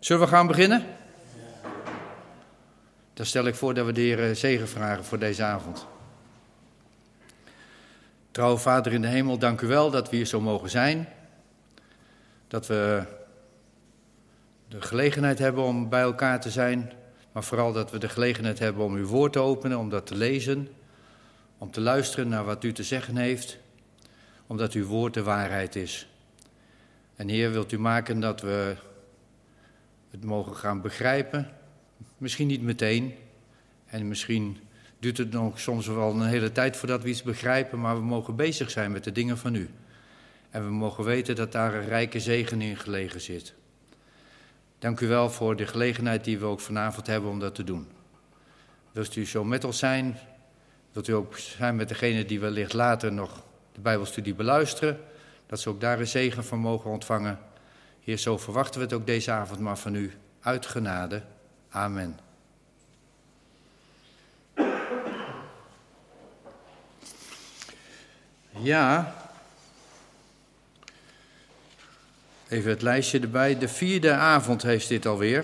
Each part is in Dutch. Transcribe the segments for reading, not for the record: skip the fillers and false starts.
Zullen we gaan beginnen? Dan stel ik voor dat we de Heer zegen vragen voor deze avond. Trouwe Vader in de hemel, dank u wel dat we hier zo mogen zijn. Dat we de gelegenheid hebben om bij elkaar te zijn. Maar vooral dat we de gelegenheid hebben om uw woord te openen, om dat te lezen. Om te luisteren naar wat u te zeggen heeft. Omdat uw woord de waarheid is. En Heer, wilt u maken dat we het mogen gaan begrijpen. Misschien niet meteen. En misschien duurt het nog soms wel een hele tijd voordat we iets begrijpen. Maar we mogen bezig zijn met de dingen van u. En we mogen weten dat daar een rijke zegen in gelegen zit. Dank u wel voor de gelegenheid die we ook vanavond hebben om dat te doen. Wilt u zo met ons zijn? Wilt u ook zijn met degene die wellicht later nog de Bijbelstudie beluisteren? Dat ze ook daar een zegen van mogen ontvangen. Heer, zo verwachten we het ook deze avond maar van u. Uit genade. Amen. Ja, even het lijstje erbij. De 4e avond heeft dit alweer.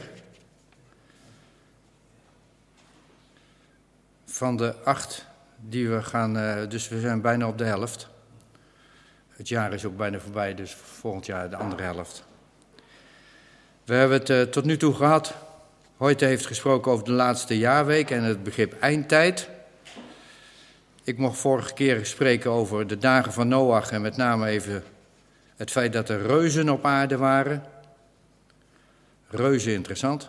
Van de 8 die we gaan, dus we zijn bijna op de helft. Het jaar is ook bijna voorbij, dus volgend jaar de andere helft. We hebben het tot nu toe gehad. Hoyte heeft gesproken over de laatste jaarweek en het begrip eindtijd. Ik mocht vorige keer spreken over de dagen van Noach en met name even het feit dat er reuzen op aarde waren. Reuzen, interessant.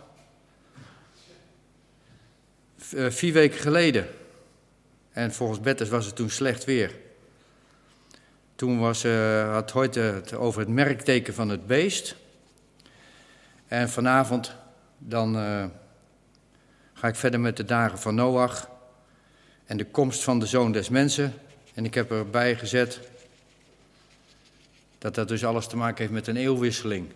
4 weken geleden, en volgens Betters was het toen slecht weer. Toen had Hoyte het over het merkteken van het beest. En vanavond dan ga ik verder met de dagen van Noach en de komst van de Zoon des Mensen. En ik heb erbij gezet dat dat dus alles te maken heeft met een eeuwwisseling.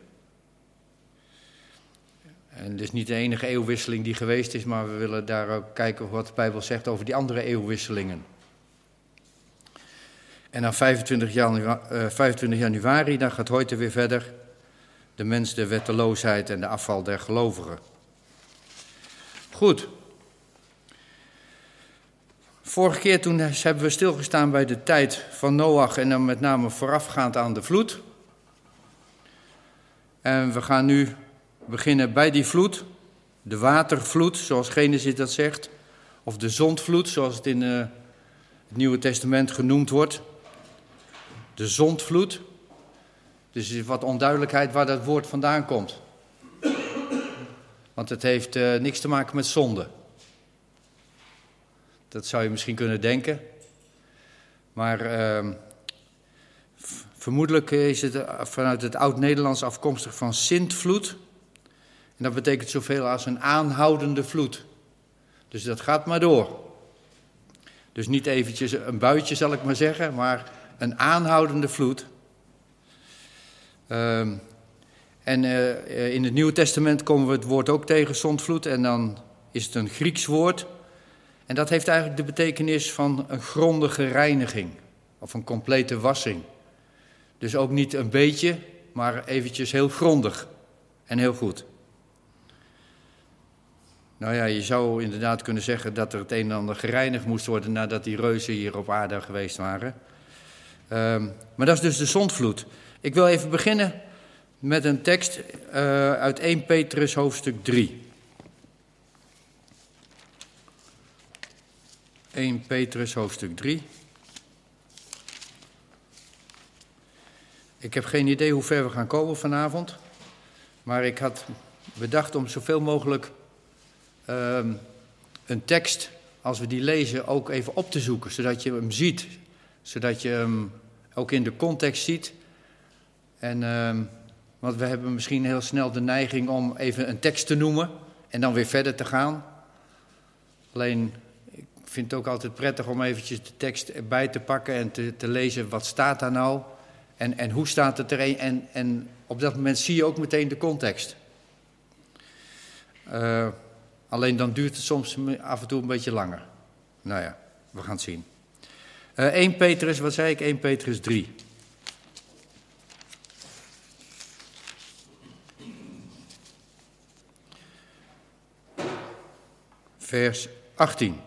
En het is niet de enige eeuwwisseling die geweest is, maar we willen daar ook kijken wat de Bijbel zegt over die andere eeuwwisselingen. En dan 25 januari, dan gaat Hoyte weer verder. De mens, de wetteloosheid en de afval der gelovigen. Goed. Vorige keer toen hebben we stilgestaan bij de tijd van Noach en dan met name voorafgaand aan de vloed. En we gaan nu beginnen bij die vloed. De watervloed, zoals Genesis dat zegt. Of de zondvloed, zoals het in het Nieuwe Testament genoemd wordt. De zondvloed. Dus er is wat onduidelijkheid waar dat woord vandaan komt. Want het heeft niks te maken met zonde. Dat zou je misschien kunnen denken. Maar vermoedelijk is het vanuit het Oud-Nederlands afkomstig van sindvloed. En dat betekent zoveel als een aanhoudende vloed. Dus dat gaat maar door. Dus niet eventjes een buitje zal ik maar zeggen, maar een aanhoudende vloed. In het Nieuwe Testament komen we het woord ook tegen, zondvloed. En dan is het een Grieks woord. En dat heeft eigenlijk de betekenis van een grondige reiniging. Of een complete wassing. Dus ook niet een beetje, maar eventjes heel grondig. En heel goed. Nou ja, je zou inderdaad kunnen zeggen dat er het een en ander gereinigd moest worden nadat die reuzen hier op aarde geweest waren. Maar dat is dus de zondvloed. Ik wil even beginnen met een tekst uit 1 Petrus hoofdstuk 3. 1 Petrus hoofdstuk 3. Ik heb geen idee hoe ver we gaan komen vanavond. Maar ik had bedacht om zoveel mogelijk een tekst, als we die lezen, ook even op te zoeken. Zodat je hem ziet. Zodat je hem ook in de context ziet. Want we hebben misschien heel snel de neiging om even een tekst te noemen. En dan weer verder te gaan. Alleen, ik vind het ook altijd prettig om eventjes de tekst erbij te pakken en te lezen. Wat staat daar nou? En hoe staat het er? En op dat moment zie je ook meteen de context. Alleen dan duurt het soms af en toe een beetje langer. Nou ja, we gaan het zien. 1 Petrus, wat zei ik? 1 Petrus 3. vers 18.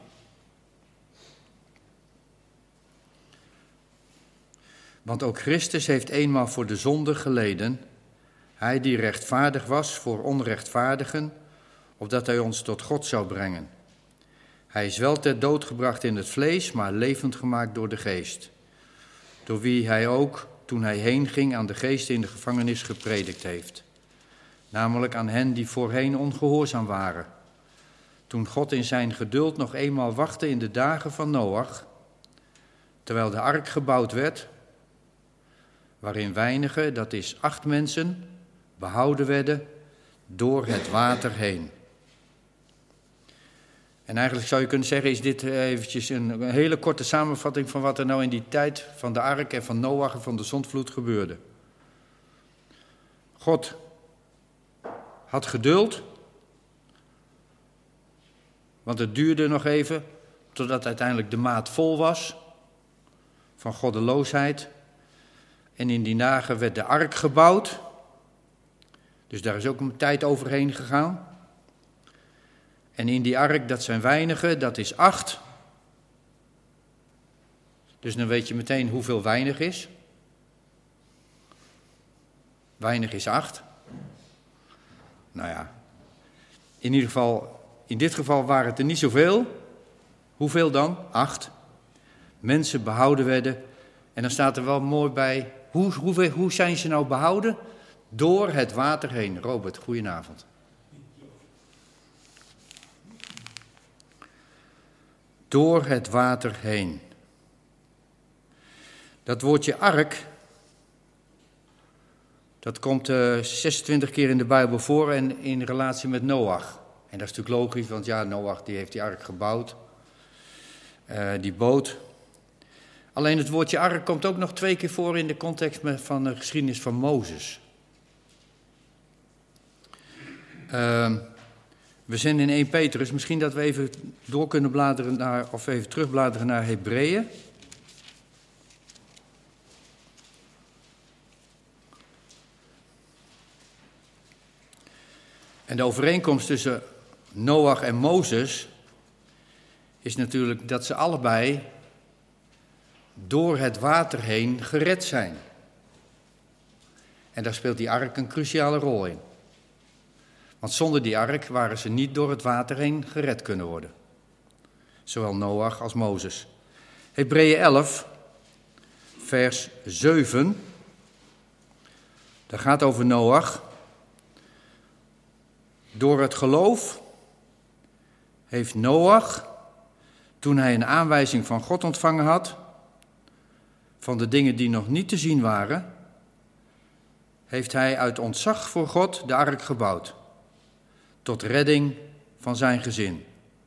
Want ook Christus heeft eenmaal voor de zonde geleden, hij die rechtvaardig was voor onrechtvaardigen, opdat hij ons tot God zou brengen. Hij is wel ter dood gebracht in het vlees, maar levend gemaakt door de geest. Door wie hij ook, toen hij heen ging, aan de geesten in de gevangenis gepredikt heeft. Namelijk aan hen die voorheen ongehoorzaam waren. Toen God in zijn geduld nog eenmaal wachtte in de dagen van Noach, terwijl de ark gebouwd werd, waarin weinigen, dat is 8 mensen, behouden werden door het water heen. En eigenlijk zou je kunnen zeggen, is dit eventjes een hele korte samenvatting van wat er nou in die tijd van de ark en van Noach en van de zondvloed gebeurde. God had geduld, want het duurde nog even totdat uiteindelijk de maat vol was van goddeloosheid. En in die dagen werd de ark gebouwd, dus daar is ook een tijd overheen gegaan. En in die ark, dat zijn weinigen, dat is 8. Dus dan weet je meteen hoeveel weinig is. Weinig is 8. Nou ja, in ieder geval, in dit geval waren het er niet zoveel. Hoeveel dan? 8. Mensen behouden werden. En dan staat er wel mooi bij, hoe zijn ze nou behouden? Door het water heen. Robert, goedenavond. Door het water heen. Dat woordje ark, dat komt 26 keer in de Bijbel voor en in relatie met Noach. En dat is natuurlijk logisch, want ja, Noach die heeft die ark gebouwd, die boot. Alleen het woordje ark komt ook nog 2 keer voor in de context van de geschiedenis van Mozes. We zijn in 1 Petrus, misschien dat we even door kunnen bladeren naar, of even terugbladeren naar Hebreeën. En de overeenkomst tussen Noach en Mozes is natuurlijk dat ze allebei door het water heen gered zijn. En daar speelt die ark een cruciale rol in. Want zonder die ark waren ze niet door het water heen gered kunnen worden. Zowel Noach als Mozes. Hebreeën 11, vers 7. Dat gaat over Noach. Door het geloof heeft Noach, toen hij een aanwijzing van God ontvangen had, van de dingen die nog niet te zien waren, heeft hij uit ontzag voor God de ark gebouwd, tot redding van zijn gezin.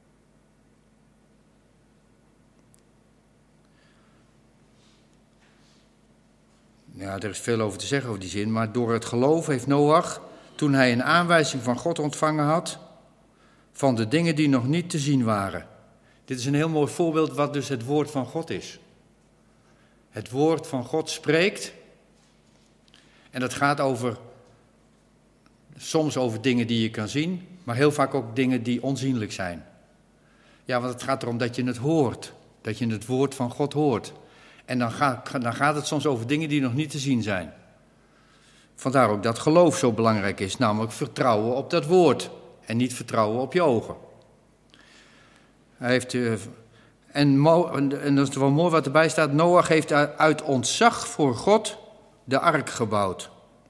Ja, er is veel over te zeggen over die zin, maar door het geloof heeft Noach, toen hij een aanwijzing van God ontvangen had, van de dingen die nog niet te zien waren. Dit is een heel mooi voorbeeld wat dus het woord van God is. Het woord van God spreekt en dat gaat soms over dingen die je kan zien, maar heel vaak ook dingen die onzienlijk zijn. Ja, want het gaat erom dat je het hoort, dat je het woord van God hoort. En dan gaat het soms over dingen die nog niet te zien zijn. Vandaar ook dat geloof zo belangrijk is, namelijk vertrouwen op dat woord en niet vertrouwen op je ogen. En dat is wel mooi wat erbij staat, Noach heeft uit ontzag voor God de ark gebouwd.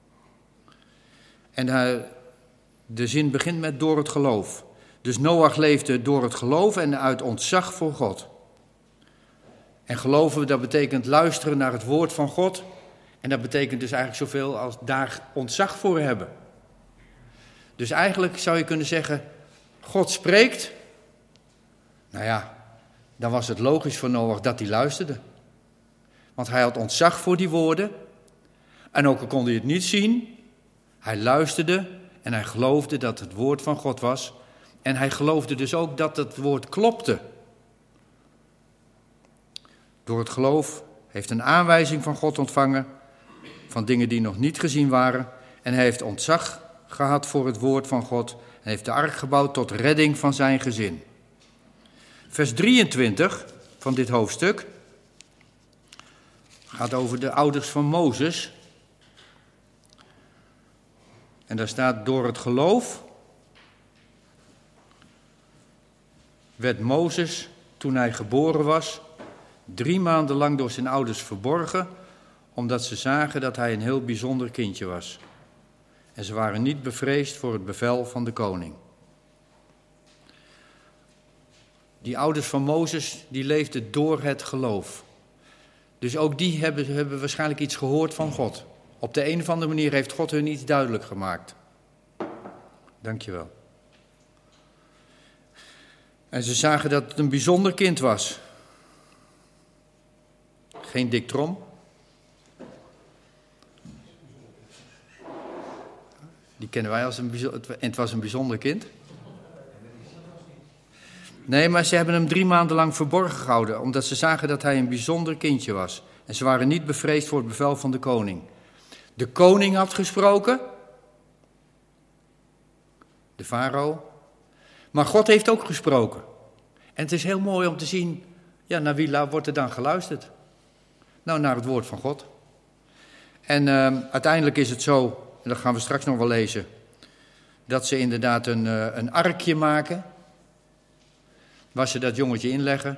En de zin begint met door het geloof. Dus Noach leefde door het geloof en uit ontzag voor God. En geloven, dat betekent luisteren naar het woord van God. En dat betekent dus eigenlijk zoveel als daar ontzag voor hebben. Dus eigenlijk zou je kunnen zeggen, God spreekt. Nou ja, dan was het logisch voor Noach dat hij luisterde. Want hij had ontzag voor die woorden. En ook al kon hij het niet zien, hij luisterde en hij geloofde dat het woord van God was. En hij geloofde dus ook dat het woord klopte. Door het geloof heeft een aanwijzing van God ontvangen, van dingen die nog niet gezien waren. En hij heeft ontzag gehad voor het woord van God en heeft de ark gebouwd tot redding van zijn gezin. Vers 23 van dit hoofdstuk gaat over de ouders van Mozes. En daar staat: door het geloof werd Mozes, toen hij geboren was, 3 maanden lang door zijn ouders verborgen, omdat ze zagen dat hij een heel bijzonder kindje was. En ze waren niet bevreesd voor het bevel van de koning. Die ouders van Mozes, die leefden door het geloof. Dus ook die hebben waarschijnlijk iets gehoord van God. Op de een of andere manier heeft God hun iets duidelijk gemaakt. Dankjewel. En ze zagen dat het een bijzonder kind was. Geen Dick Trom. Die kennen wij als en het was een bijzonder kind. Nee, maar ze hebben hem 3 maanden lang verborgen gehouden, omdat ze zagen dat hij een bijzonder kindje was. En ze waren niet bevreesd voor het bevel van de koning. De koning had gesproken, de farao, maar God heeft ook gesproken. En het is heel mooi om te zien, ja, naar wie wordt er dan geluisterd? Nou, naar het woord van God. En uiteindelijk is het zo, en dat gaan we straks nog wel lezen, dat ze inderdaad een arkje maken, waar ze dat jongetje inleggen.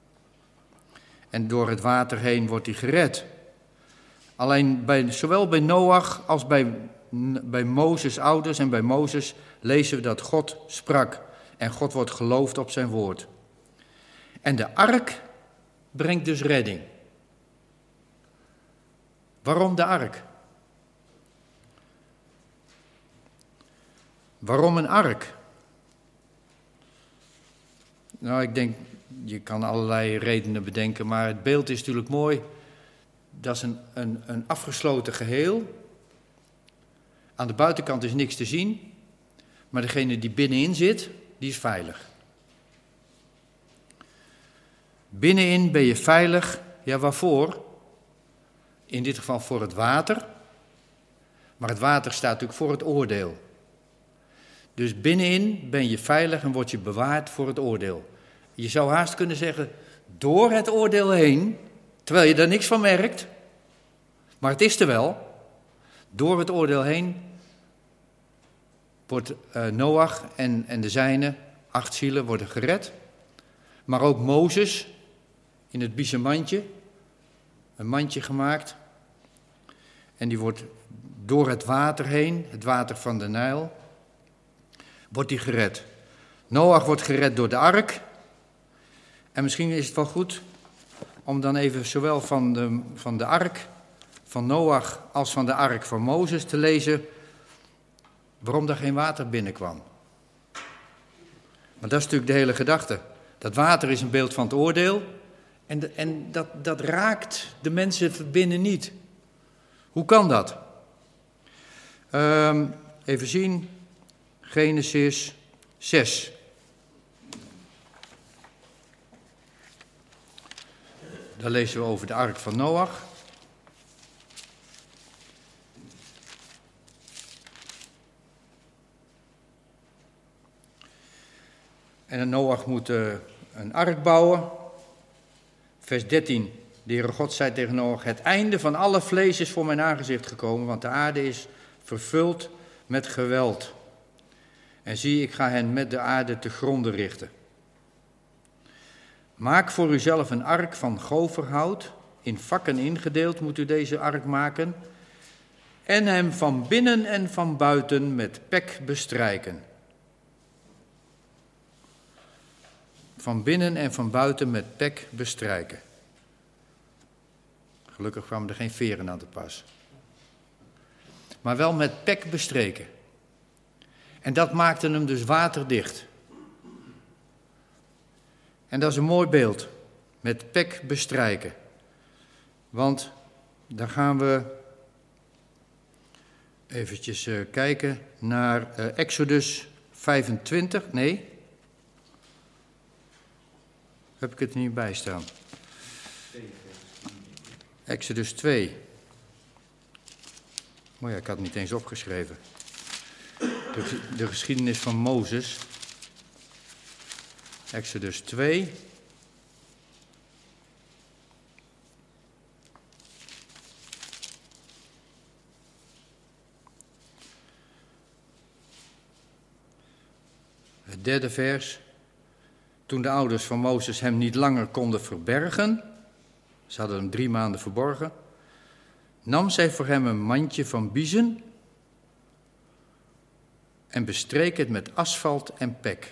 En door het water heen wordt hij gered. Alleen zowel bij Noach als bij Mozes' ouders en bij Mozes lezen we dat God sprak. En God wordt geloofd op zijn woord. En de ark brengt dus redding. Waarom de ark? Waarom een ark? Nou, ik denk, je kan allerlei redenen bedenken, maar het beeld is natuurlijk mooi. Dat is een afgesloten geheel. Aan de buitenkant is niks te zien, maar degene die binnenin zit, die is veilig. Binnenin ben je veilig, ja, waarvoor? In dit geval voor het water, maar het water staat natuurlijk voor het oordeel. Dus binnenin ben je veilig en word je bewaard voor het oordeel. Je zou haast kunnen zeggen, door het oordeel heen, terwijl je daar niks van merkt, maar het is er wel. Door het oordeel heen wordt Noach en de zijnen, 8 zielen, worden gered. Maar ook Mozes in het biezenmandje, een mandje gemaakt. En die wordt door het water heen, het water van de Nijl, wordt die gered. Noach wordt gered door de ark. En misschien is het wel goed om dan even zowel van de ark van Noach als van de ark van Mozes te lezen waarom daar geen water binnenkwam. Want dat is natuurlijk de hele gedachte. Dat water is een beeld van het oordeel en dat raakt de mensen binnen niet. Hoe kan dat? Even zien. Genesis 6. Daar lezen we over de ark van Noach. En Noach moet een ark bouwen. Vers 13. De Heere God zei tegen Noach: het einde van alle vlees is voor mijn aangezicht gekomen, want de aarde is vervuld met geweld. En zie, ik ga hen met de aarde te gronde richten. Maak voor uzelf een ark van goferhout. In vakken ingedeeld moet u deze ark maken. En hem van binnen en van buiten met pek bestrijken. Van binnen en van buiten met pek bestrijken. Gelukkig kwamen er geen veren aan te pas. Maar wel met pek bestreken. En dat maakte hem dus waterdicht. En dat is een mooi beeld. Met pek bestrijken. Want dan gaan we eventjes kijken naar Exodus 25. Nee. Heb ik het er niet bij staan? Exodus 2. Oh ja, ik had het niet eens opgeschreven. De geschiedenis van Mozes. Exodus 2. Het 3e vers. Toen de ouders van Mozes hem niet langer konden verbergen, ze hadden hem 3 maanden verborgen, nam zij voor hem een mandje van biezen en bestreek het met asfalt en pek.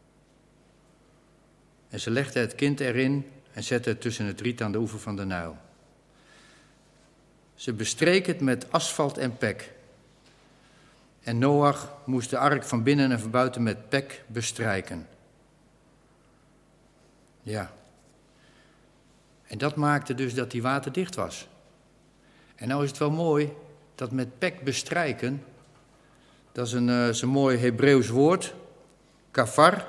En ze legde het kind erin en zette het tussen het riet aan de oever van de Nijl. Ze bestreek het met asfalt en pek. En Noach moest de ark van binnen en van buiten met pek bestrijken. Ja. En dat maakte dus dat die waterdicht was. En nou is het wel mooi dat met pek bestrijken, dat is een mooi Hebreeuws woord, kafar.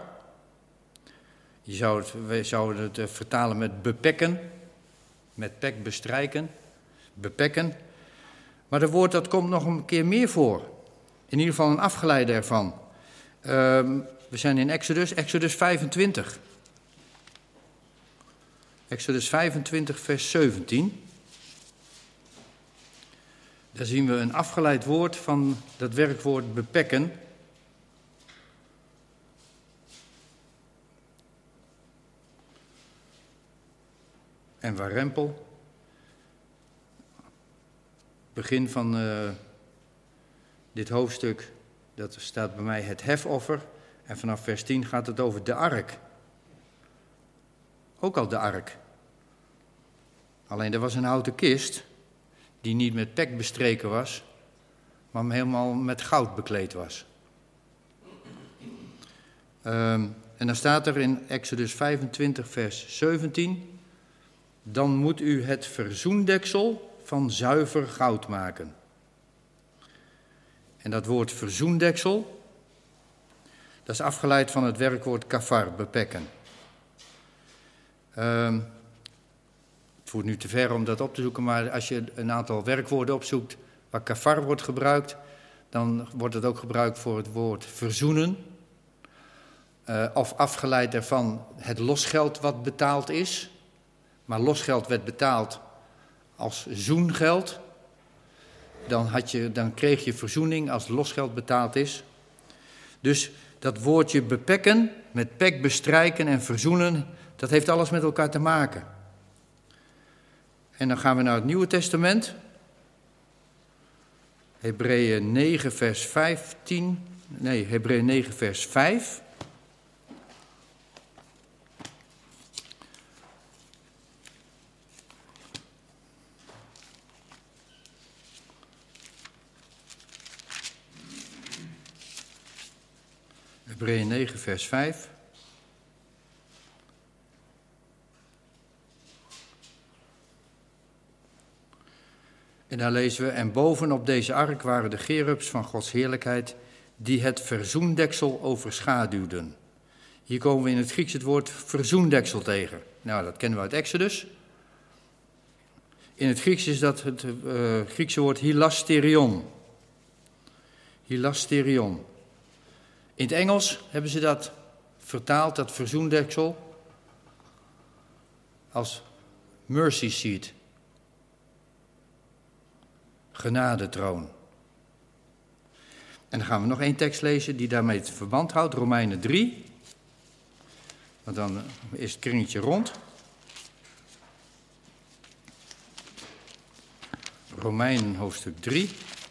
We zouden het vertalen met bepekken, met pek bestrijken, bepekken. Maar dat woord dat komt nog een keer meer voor. In ieder geval een afgeleide ervan. We zijn in Exodus 25. Exodus 25, vers 17. Daar zien we een afgeleid woord van dat werkwoord bepekken. En warempel. Begin van dit hoofdstuk, dat staat bij mij het hefoffer. En vanaf vers 10 gaat het over de ark. Ook al de ark. Alleen er was een houten kist die niet met pek bestreken was, maar helemaal met goud bekleed was. En dan staat er in Exodus 25 vers 17, dan moet u het verzoendeksel van zuiver goud maken. En dat woord verzoendeksel, dat is afgeleid van het werkwoord kafar, bepekken. Het voert nu te ver om dat op te zoeken, maar als je een aantal werkwoorden opzoekt waar kafar wordt gebruikt, dan wordt het ook gebruikt voor het woord verzoenen. Of afgeleid daarvan het losgeld wat betaald is. Maar losgeld werd betaald als zoengeld. Dan kreeg je verzoening als losgeld betaald is. Dus dat woordje bepekken, met pek bestrijken en verzoenen, dat heeft alles met elkaar te maken. En dan gaan we naar het Nieuwe Testament. Hebreeën 9 vers 15. Nee, Hebreeën 9 vers 5. Hebreeën 9 vers 5. En daar lezen we, en bovenop deze ark waren de cherubs van Gods heerlijkheid, die het verzoendeksel overschaduwden. Hier komen we in het Grieks het woord verzoendeksel tegen. Nou, dat kennen we uit Exodus. In het Grieks is dat het Griekse woord hilasterion. Hilasterion. In het Engels hebben ze dat vertaald, dat verzoendeksel, als mercy seat. Genadetroon. En dan gaan we nog 1 tekst lezen die daarmee het verband houdt, Romeinen 3. Want dan is het kringetje rond. Romeinen hoofdstuk 3.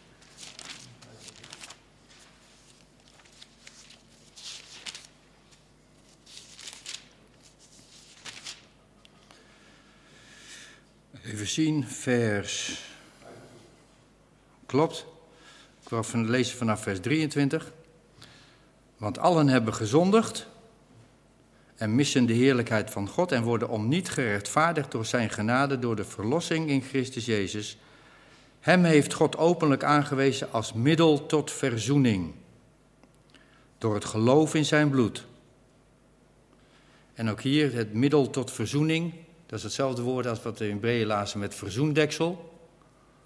Even zien, vers... Klopt. Ik wil lezen vanaf vers 23. Want allen hebben gezondigd en missen de heerlijkheid van God en worden om niet gerechtvaardigd door zijn genade, door de verlossing in Christus Jezus. Hem heeft God openlijk aangewezen als middel tot verzoening, door het geloof in zijn bloed. En ook hier het middel tot verzoening, dat is hetzelfde woord als wat we in Hebreeën lazen met verzoendeksel.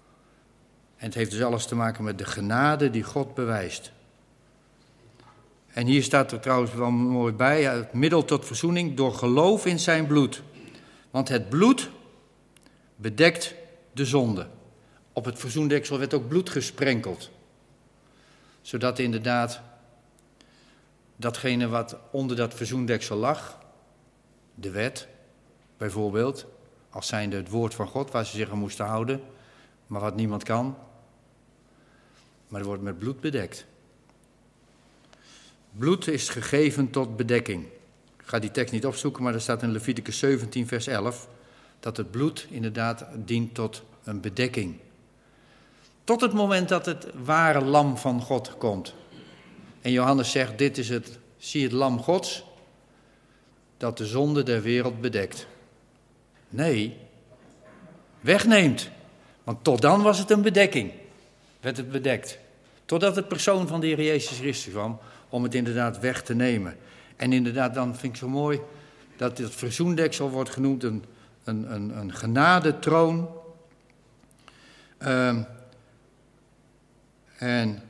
En het heeft dus alles te maken met de genade die God bewijst. En hier staat er trouwens wel mooi bij, het middel tot verzoening door geloof in zijn bloed. Want het bloed bedekt de zonde. Op het verzoendeksel werd ook bloed gesprenkeld. Zodat inderdaad datgene wat onder dat verzoendeksel lag, de wet bijvoorbeeld, als zijnde het woord van God waar ze zich aan moesten houden, maar wat niemand kan, maar het wordt met bloed bedekt. Bloed is gegeven tot bedekking. Ik ga die tekst niet opzoeken, maar er staat in Leviticus 17 vers 11... dat het bloed inderdaad dient tot een bedekking. Tot het moment dat het ware lam van God komt. En Johannes zegt, dit is zie het lam Gods, dat de zonde der wereld bedekt. Nee, wegneemt. Want tot dan was het een bedekking, werd het bedekt. Totdat de persoon van de Heer Jezus Christus kwam, om het inderdaad weg te nemen. En inderdaad, dan vind ik zo mooi dat het verzoendeksel wordt genoemd een genadetroon. En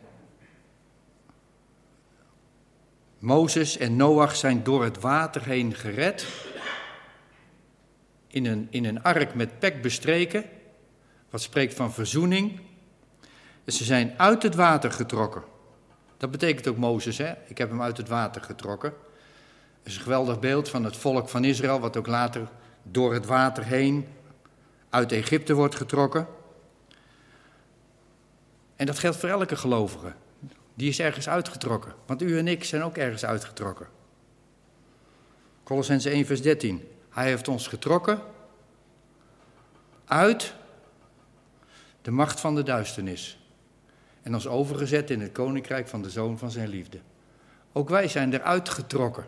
Mozes en Noach zijn door het water heen gered. In een ark met pek bestreken. Wat spreekt van verzoening. En ze zijn uit het water getrokken. Dat betekent ook Mozes, hè? Ik heb hem uit het water getrokken. Dat is een geweldig beeld van het volk van Israël, wat ook later door het water heen uit Egypte wordt getrokken. En dat geldt voor elke gelovige. Die is ergens uitgetrokken. Want u en ik zijn ook ergens uitgetrokken. Kolossenzen 1 vers 13. Hij heeft ons getrokken uit de macht van de duisternis. En ons overgezet in het koninkrijk van de Zoon van zijn liefde. Ook wij zijn eruit getrokken.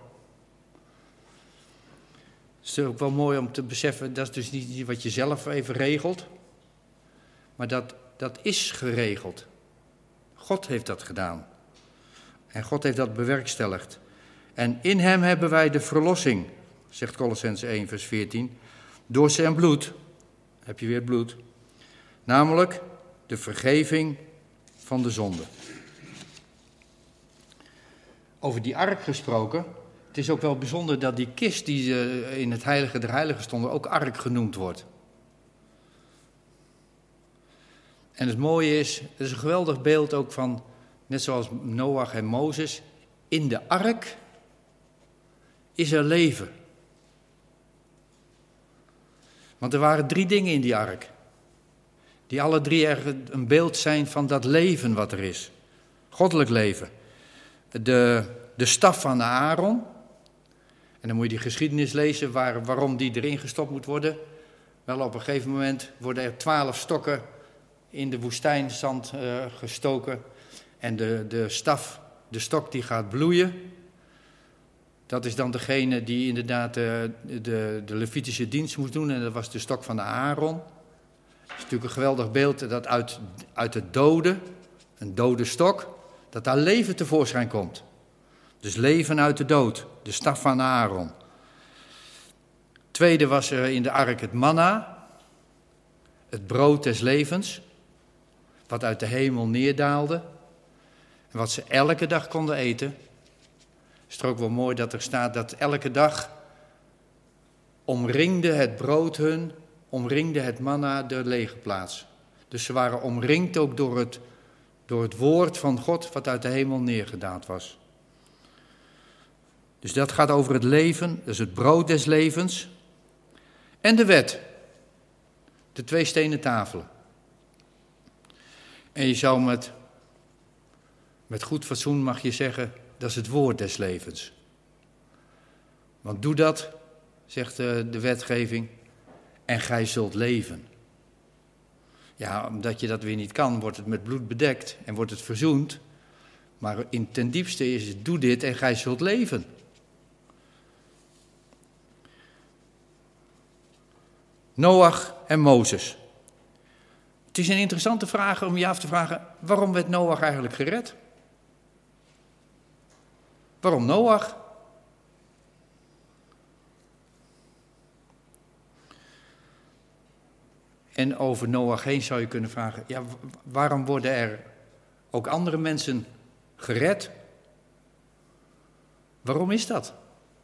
Het is ook wel mooi om te beseffen, dat is dus niet wat je zelf even regelt. Maar dat is geregeld. God heeft dat gedaan. En God heeft dat bewerkstelligd. En in hem hebben wij de verlossing, zegt Kolossenzen 1 vers 14. Door zijn bloed, heb je weer het bloed. Namelijk de vergeving van de zonde. Over die ark gesproken. Het is ook wel bijzonder dat die kist die in het heilige der heiligen stond ook ark genoemd wordt. En het mooie is, het is een geweldig beeld ook van, net zoals Noach en Mozes, in de ark is er leven. Want er waren 3 dingen in die ark. Die alle 3 een beeld zijn van dat leven wat er is. Goddelijk leven. De staf van Aaron. En dan moet je die geschiedenis lezen waarom die erin gestopt moet worden. Wel, op een gegeven moment worden er 12 stokken in de woestijnzand gestoken. En de stok die gaat bloeien. Dat is dan degene die inderdaad de Levitische dienst moest doen. En dat was de stok van Aaron. Het is natuurlijk een geweldig beeld dat uit het dode, een dode stok, dat daar leven tevoorschijn komt. Dus leven uit de dood, de staf van Aaron. Tweede was er in de ark het manna, het brood des levens, wat uit de hemel neerdaalde. En wat ze elke dag konden eten. Is het ook wel mooi dat er staat dat elke dag omringde het brood hun, omringde het manna de legerplaats. Dus ze waren omringd ook door het woord van God wat uit de hemel neergedaald was. Dus dat gaat over het leven, dus het brood des levens. En de wet, de 2 stenen tafelen. En je zou met goed fatsoen mag je zeggen, dat is het woord des levens. Want doe dat, zegt de wetgeving, en gij zult leven. Ja, omdat je dat weer niet kan, wordt het met bloed bedekt en wordt het verzoend. Maar ten diepste is het, doe dit en gij zult leven. Noach en Mozes. Het is een interessante vraag om je af te vragen, waarom werd Noach eigenlijk gered? Waarom Noach? En over Noach heen zou je kunnen vragen, ja, waarom worden er ook andere mensen gered? Waarom is dat?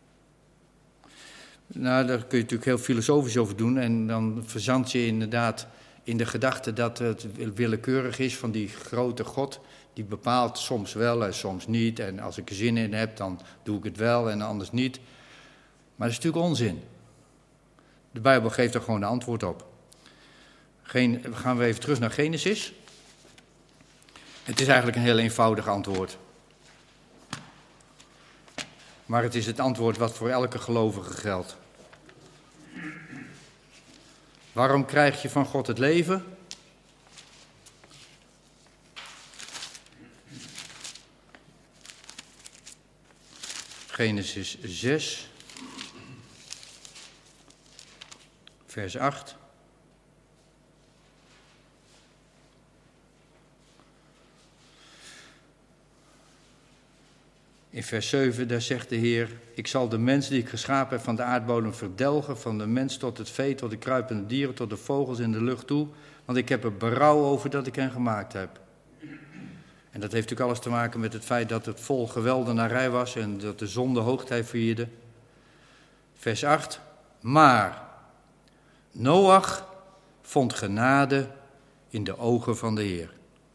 Nou, daar kun je natuurlijk heel filosofisch over doen en dan verzand je inderdaad in de gedachte dat het willekeurig is van die grote God, die bepaalt soms wel en soms niet. En als ik er zin in heb, dan doe ik het wel en anders niet. Maar dat is natuurlijk onzin. De Bijbel geeft er gewoon een antwoord op. Gaan we even terug naar Genesis. Het is eigenlijk een heel eenvoudig antwoord. Maar het is het antwoord wat voor elke gelovige geldt. Waarom krijg je van God het leven? Genesis 6, vers 8. In vers 7, daar zegt de Heer: ik zal de mens die ik geschapen heb van de aardbodem verdelgen, van de mens tot het vee, tot de kruipende dieren, tot de vogels in de lucht toe, want ik heb er berouw over dat ik hen gemaakt heb. En dat heeft natuurlijk alles te maken met het feit dat het vol geweldenarij was en dat de zon de hoogtij vierde. Vers 8, maar Noach vond genade in de ogen van de Heer.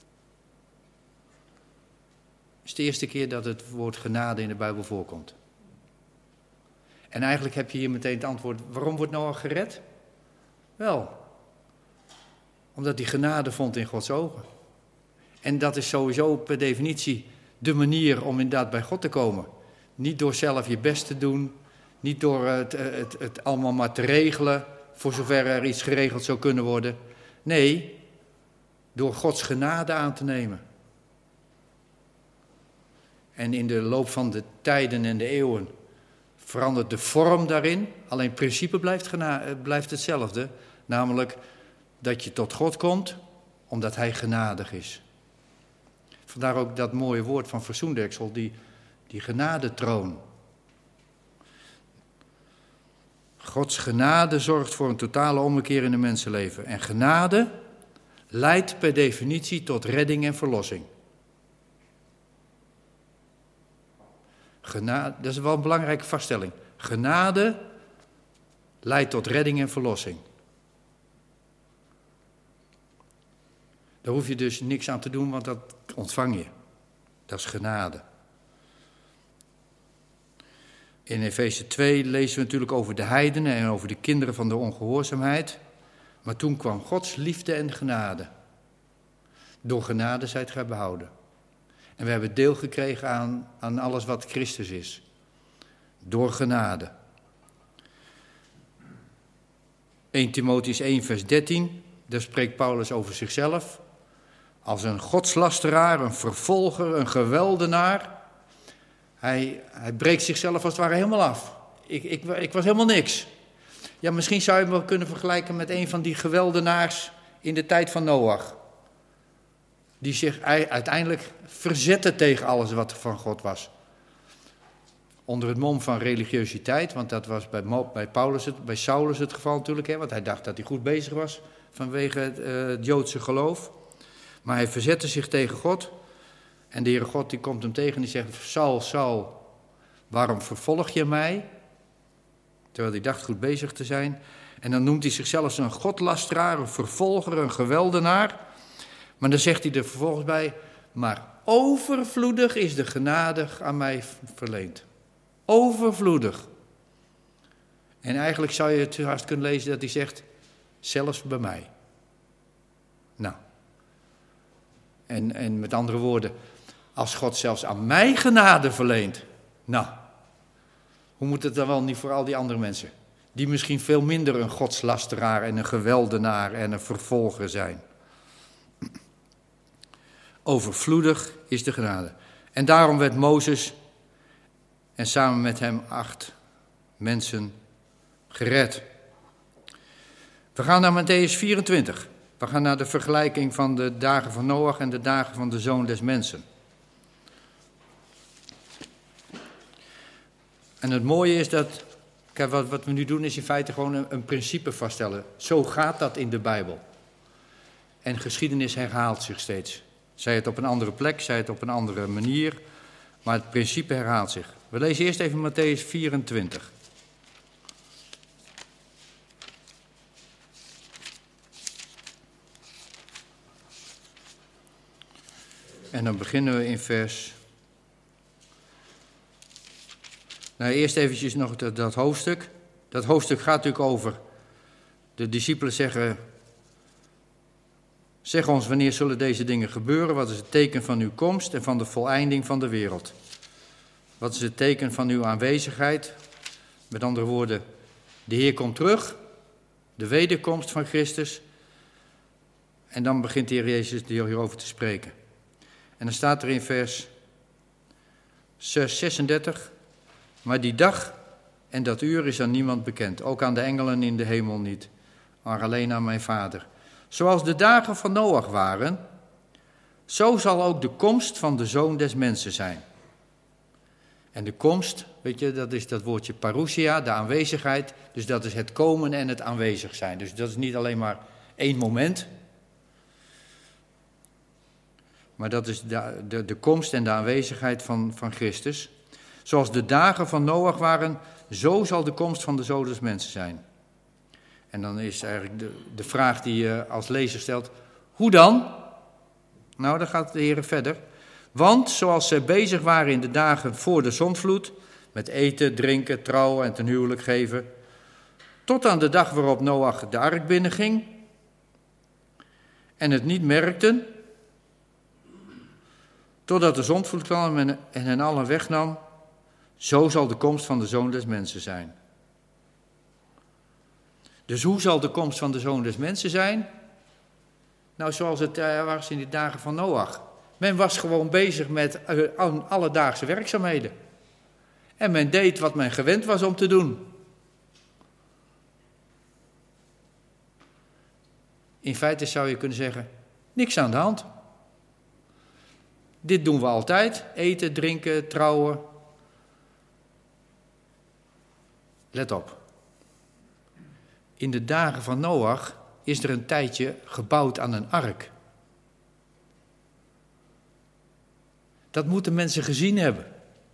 Het is de eerste keer dat het woord genade in de Bijbel voorkomt. En eigenlijk heb je hier meteen het antwoord, waarom wordt Noach gered? Wel, omdat hij genade vond in Gods ogen. En dat is sowieso per definitie de manier om inderdaad bij God te komen. Niet door zelf je best te doen, niet door het allemaal maar te regelen, voor zover er iets geregeld zou kunnen worden. Nee, door Gods genade aan te nemen. En in de loop van de tijden en de eeuwen verandert de vorm daarin. Alleen het principe blijft hetzelfde. Namelijk dat je tot God komt omdat hij genadig is. Vandaar ook dat mooie woord van verzoendeksel, die genadetroon. Gods genade zorgt voor een totale ommekeer in de mensenleven. En genade leidt per definitie tot redding en verlossing. Genade, dat is wel een belangrijke vaststelling. Genade leidt tot redding en verlossing. Daar hoef je dus niks aan te doen, want dat ontvang je. Dat is genade. In Efeze 2 lezen we natuurlijk over de heidenen en over de kinderen van de ongehoorzaamheid. Maar toen kwam Gods liefde en genade. Door genade zijt gij behouden. En we hebben deel gekregen aan alles wat Christus is. Door genade. 1 Timotheüs 1 vers 13, daar spreekt Paulus over zichzelf. Als een godslasteraar, een vervolger, een geweldenaar. Hij breekt zichzelf als het ware helemaal af. Ik was helemaal niks. Ja, misschien zou je hem wel kunnen vergelijken met een van die geweldenaars in de tijd van Noach. Die zich uiteindelijk verzette tegen alles wat er van God was. Onder het mom van religiositeit, want dat was bij Saulus het geval natuurlijk. Want hij dacht dat hij goed bezig was vanwege het Joodse geloof. Maar hij verzette zich tegen God. En de Heere God die komt hem tegen en die zegt: Saul, Saul, waarom vervolg je mij? Terwijl hij dacht goed bezig te zijn. En dan noemt hij zichzelf een godlasteraar, een vervolger, een geweldenaar. Maar dan zegt hij er vervolgens bij: maar overvloedig is de genade aan mij verleend. Overvloedig. En eigenlijk zou je het haast kunnen lezen dat hij zegt: zelfs bij mij. Nou. En met andere woorden, als God zelfs aan mij genade verleent, nou, hoe moet het dan wel niet voor al die andere mensen? Die misschien veel minder een godslasteraar en een geweldenaar en een vervolger zijn. Overvloedig is de genade. En daarom werd Mozes en samen met hem 8 mensen gered. We gaan naar Mattheüs 24. We gaan naar de vergelijking van de dagen van Noach en de dagen van de Zoon des Mensen. En het mooie is dat, kijk, wat we nu doen is in feite gewoon een principe vaststellen. Zo gaat dat in de Bijbel. En geschiedenis herhaalt zich steeds. Zij het op een andere plek, zij het op een andere manier, maar het principe herhaalt zich. We lezen eerst even Mattheüs 24. En dan beginnen we in vers... Nou, eerst eventjes nog dat hoofdstuk. Dat hoofdstuk gaat natuurlijk over... De discipelen zeggen... Zeg ons, wanneer zullen deze dingen gebeuren? Wat is het teken van uw komst en van de voleinding van de wereld? Wat is het teken van uw aanwezigheid? Met andere woorden, de Heer komt terug. De wederkomst van Christus. En dan begint de Heer Jezus hierover te spreken. En dan staat er in vers 36... Maar die dag en dat uur is aan niemand bekend, ook aan de engelen in de hemel niet, maar alleen aan mijn Vader. Zoals de dagen van Noach waren, zo zal ook de komst van de Zoon des Mensen zijn. En de komst, weet je, dat is dat woordje parousia, de aanwezigheid, dus dat is het komen en het aanwezig zijn. Dus dat is niet alleen maar één moment, maar dat is de komst en de aanwezigheid van Christus. Zoals de dagen van Noach waren, zo zal de komst van de Zoon des Mensen zijn. En dan is eigenlijk de vraag die je als lezer stelt, hoe dan? Nou, dan gaat de Heer verder. Want zoals zij bezig waren in de dagen voor de zondvloed, met eten, drinken, trouwen en ten huwelijk geven, tot aan de dag waarop Noach de ark binnenging en het niet merkten, totdat de zondvloed kwam en hen allen wegnam, zo zal de komst van de Zoon des Mensen zijn. Dus hoe zal de komst van de Zoon des Mensen zijn? Nou, zoals het was in de dagen van Noach. Men was gewoon bezig met alledaagse werkzaamheden. En men deed wat men gewend was om te doen. In feite zou je kunnen zeggen, niks aan de hand. Dit doen we altijd, eten, drinken, trouwen. Let op. In de dagen van Noach is er een tijdje gebouwd aan een ark. Dat moeten mensen gezien hebben.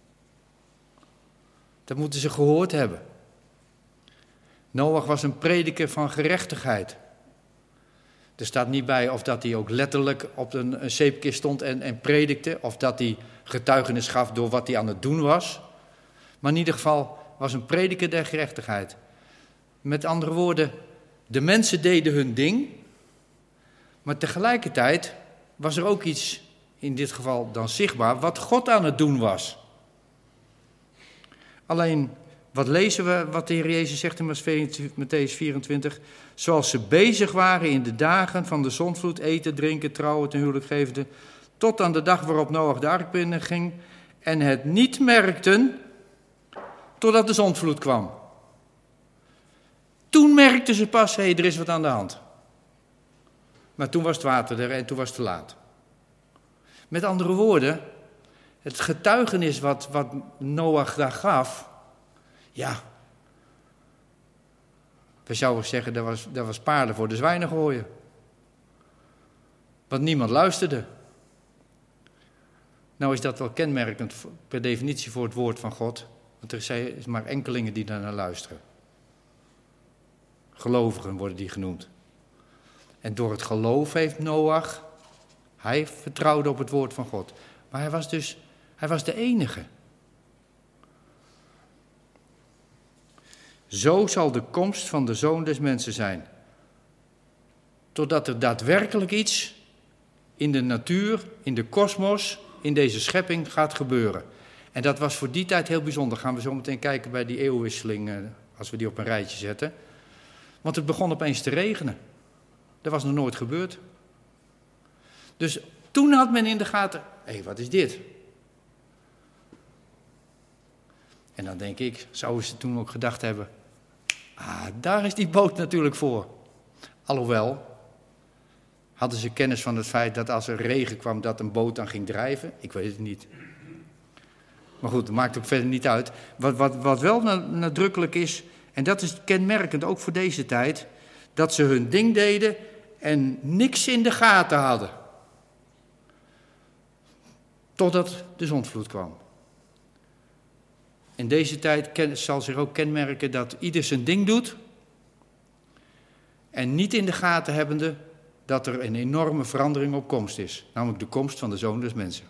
Dat moeten ze gehoord hebben. Noach was een prediker van gerechtigheid. Er staat niet bij of dat hij ook letterlijk op een zeepkist stond en predikte, of dat hij getuigenis gaf door wat hij aan het doen was. Maar in ieder geval was een prediker der gerechtigheid. Met andere woorden, de mensen deden hun ding, maar tegelijkertijd was er ook iets, in dit geval dan zichtbaar, wat God aan het doen was. Alleen, wat lezen we, wat de Heer Jezus zegt in Mattheüs 24? Zoals ze bezig waren in de dagen van de zondvloed, eten, drinken, trouwen, ten huwelijk gevende, tot aan de dag waarop Noach de ark binnenging en het niet merkten, totdat de zondvloed kwam. Toen merkten ze pas, hé, er is wat aan de hand. Maar toen was het water er en toen was het te laat. Met andere woorden, het getuigenis wat Noach daar gaf, ja, we zouden zeggen, dat was paarden voor de zwijnen gooien. Want niemand luisterde. Nou is dat wel kenmerkend per definitie voor het woord van God. Want er zijn maar enkelingen die daar naar luisteren. Gelovigen worden die genoemd. En door het geloof heeft Noach, hij vertrouwde op het woord van God. Maar hij was de enige. Zo zal de komst van de Zoon des Mensen zijn. Totdat er daadwerkelijk iets in de natuur, in de kosmos, in deze schepping gaat gebeuren. En dat was voor die tijd heel bijzonder. Gaan we zo meteen kijken bij die eeuwwisseling, als we die op een rijtje zetten. Want het begon opeens te regenen. Dat was nog nooit gebeurd. Dus toen had men in de gaten, hé, wat is dit? En dan denk ik, zouden ze toen ook gedacht hebben, daar is die boot natuurlijk voor. Alhoewel, hadden ze kennis van het feit dat als er regen kwam, dat een boot dan ging drijven? Ik weet het niet. Maar goed, dat maakt ook verder niet uit. Wat wel nadrukkelijk is, en dat is kenmerkend ook voor deze tijd, dat ze hun ding deden en niks in de gaten hadden. Totdat de zondvloed kwam. in deze tijd zal zich ook kenmerken dat ieder zijn ding doet en niet in de gaten hebbende dat er een enorme verandering op komst is. Namelijk de komst van de Zoon des Mensen.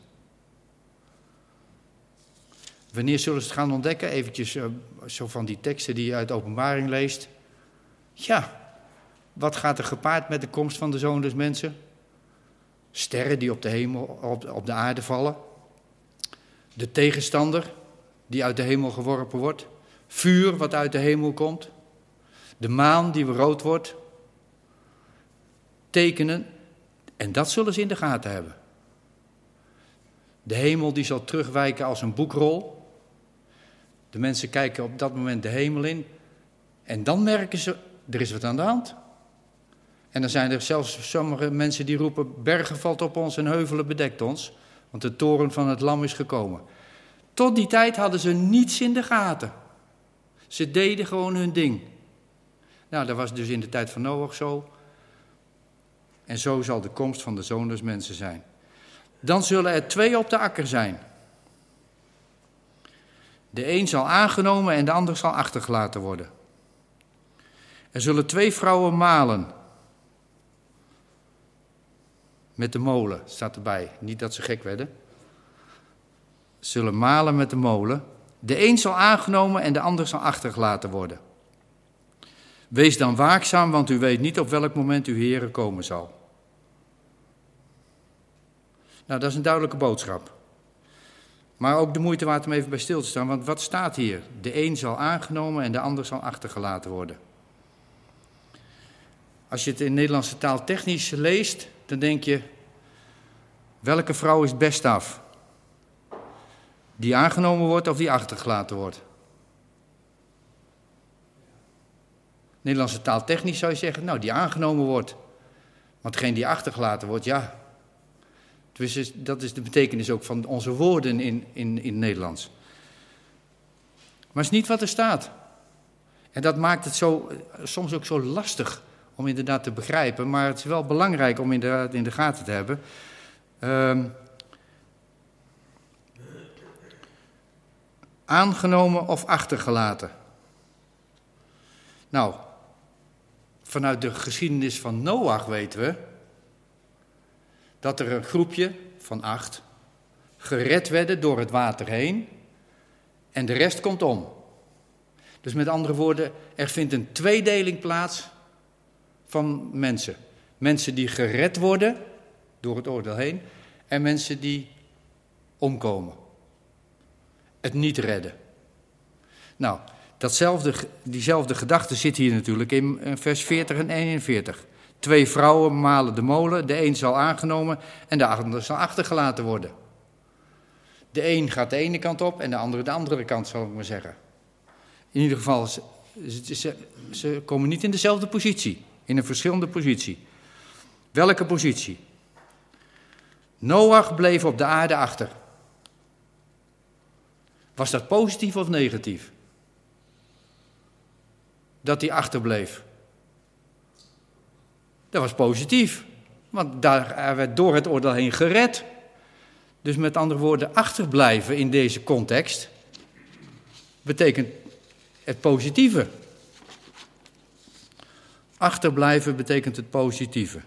Wanneer zullen ze het gaan ontdekken? Eventjes zo van die teksten die je uit de Openbaring leest. Ja, wat gaat er gepaard met de komst van de Zoon des Mensen? Sterren die op de hemel, op de aarde vallen. De tegenstander die uit de hemel geworpen wordt. Vuur wat uit de hemel komt. De maan die rood wordt. Tekenen. En dat zullen ze in de gaten hebben. De hemel die zal terugwijken als een boekrol. De mensen kijken op dat moment de hemel in. En dan merken ze, er is wat aan de hand. En dan zijn er zelfs sommige mensen die roepen, bergen valt op ons en heuvelen bedekt ons. Want de toren van het lam is gekomen. Tot die tijd hadden ze niets in de gaten. Ze deden gewoon hun ding. Nou, dat was dus in de tijd van Noach zo. En zo zal de komst van de Zoon des Mensen zijn. Dan zullen er 2 op de akker zijn. De een zal aangenomen en de ander zal achtergelaten worden. Er zullen 2 vrouwen malen. Met de molen, staat erbij. Niet dat ze gek werden. Zullen malen met de molen. De een zal aangenomen en de ander zal achtergelaten worden. Wees dan waakzaam, want u weet niet op welk moment uw Heere komen zal. Nou, dat is een duidelijke boodschap. Maar ook de moeite waard om even bij stil te staan, want wat staat hier? De een zal aangenomen en de ander zal achtergelaten worden. Als je het in Nederlandse taal technisch leest, dan denk je, welke vrouw is het best af? Die aangenomen wordt of die achtergelaten wordt? Nederlandse taal technisch zou je zeggen, nou die aangenomen wordt. Want degene die achtergelaten wordt, ja. Dus dat is de betekenis ook van onze woorden in het Nederlands. Maar het is niet wat er staat. En dat maakt het soms ook zo lastig om inderdaad te begrijpen. Maar het is wel belangrijk om inderdaad in de gaten te hebben. Aangenomen of achtergelaten. Nou, vanuit de geschiedenis van Noach weten we dat er een groepje van 8 gered werden door het water heen en de rest komt om. Dus met andere woorden, er vindt een tweedeling plaats van mensen. Mensen die gered worden door het oordeel heen en mensen die omkomen. Het niet redden. Nou, diezelfde gedachte zit hier natuurlijk in vers 40 en 41. 2 vrouwen malen de molen, de een zal aangenomen en de ander zal achtergelaten worden. De een gaat de ene kant op en de andere de andere kant, zal ik maar zeggen. In ieder geval, ze komen niet in dezelfde positie, in een verschillende positie. Welke positie? Noach bleef op de aarde achter. Was dat positief of negatief? Dat hij achterbleef. Dat was positief, want hij werd door het oordeel heen gered. Dus met andere woorden, achterblijven in deze context betekent het positieve. Achterblijven betekent het positieve.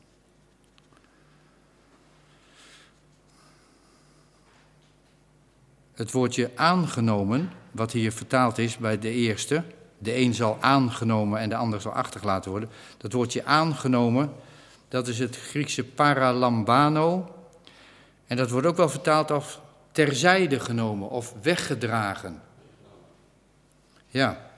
Het woordje aangenomen, wat hier vertaald is bij de eerste, de een zal aangenomen en de ander zal achtergelaten worden. Dat woordje aangenomen, dat is het Griekse paralambano. En dat wordt ook wel vertaald als terzijde genomen of weggedragen. Ja.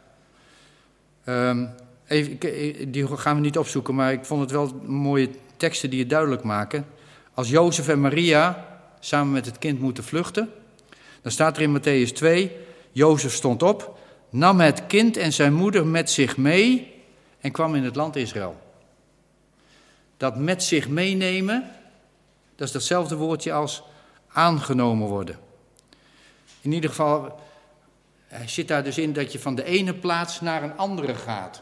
Die gaan we niet opzoeken, maar ik vond het wel mooie teksten die het duidelijk maken. Als Jozef en Maria samen met het kind moeten vluchten, dan staat er in Mattheüs 2, Jozef stond op, nam het kind en zijn moeder met zich mee en kwam in het land Israël. Dat met zich meenemen, dat is datzelfde woordje als aangenomen worden. In ieder geval zit daar dus in dat je van de ene plaats naar een andere gaat.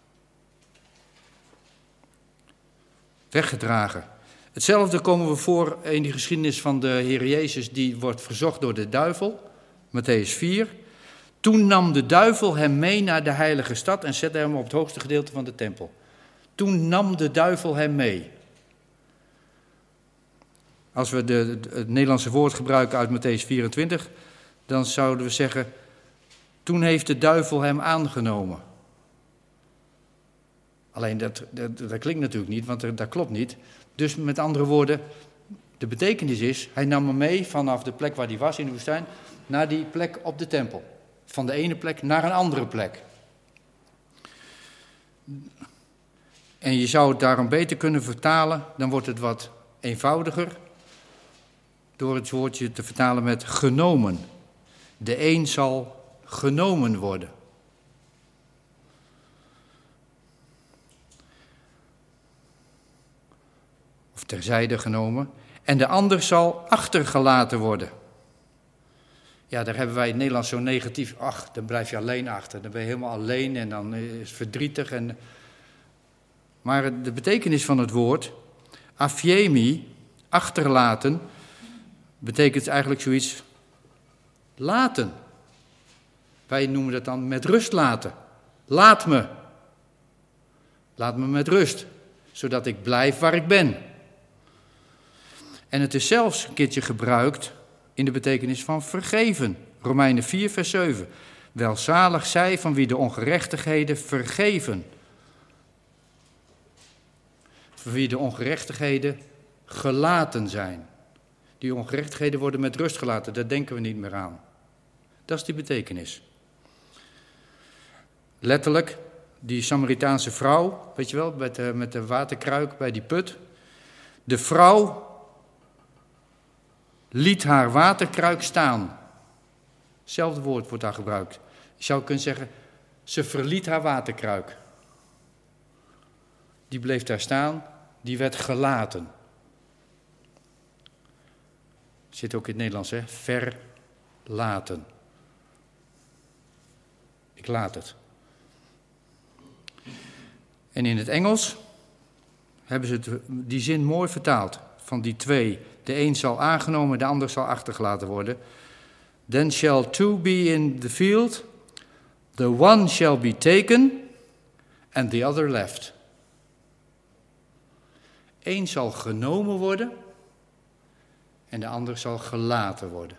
Weggedragen. Hetzelfde komen we voor in die geschiedenis van de Heer Jezus, die wordt verzocht door de duivel. Mattheüs 4. Toen nam de duivel hem mee naar de heilige stad en zette hem op het hoogste gedeelte van de tempel. Toen nam de duivel hem mee. Als we het Nederlandse woord gebruiken uit Mattheüs 24, dan zouden we zeggen, toen heeft de duivel hem aangenomen. Alleen dat klinkt natuurlijk niet, want dat klopt niet. Dus met andere woorden, de betekenis is, hij nam hem mee vanaf de plek waar hij was in de woestijn, naar die plek op de tempel. Van de ene plek naar een andere plek. En je zou het daarom beter kunnen vertalen, dan wordt het wat eenvoudiger, door het woordje te vertalen met genomen. De een zal genomen worden. Of terzijde genomen. En de ander zal achtergelaten worden. Ja, daar hebben wij in het Nederlands zo negatief. Ach, dan blijf je alleen achter. Dan ben je helemaal alleen en dan is het verdrietig. Maar de betekenis van het woord, aphiemi, achterlaten, betekent eigenlijk zoiets, laten. Wij noemen dat dan met rust laten. Laat me. Laat me met rust, zodat ik blijf waar ik ben. En het is zelfs een keertje gebruikt in de betekenis van vergeven. Romeinen 4, vers 7. Welzalig zij van wie de ongerechtigheden vergeven. Van wie de ongerechtigheden gelaten zijn. Die ongerechtigheden worden met rust gelaten, daar denken we niet meer aan. Dat is die betekenis. Letterlijk, die Samaritaanse vrouw, weet je wel, met de waterkruik bij die put. De vrouw liet haar waterkruik staan. Hetzelfde woord wordt daar gebruikt. Je zou kunnen zeggen, ze verliet haar waterkruik. Die bleef daar staan, die werd gelaten. Zit ook in het Nederlands, hè? Verlaten. Ik laat het. En in het Engels hebben ze die zin mooi vertaald. Van die twee. De een zal aangenomen, de ander zal achtergelaten worden. Then shall two be in the field. The one shall be taken and the other left. Eén zal genomen worden en de ander zal gelaten worden.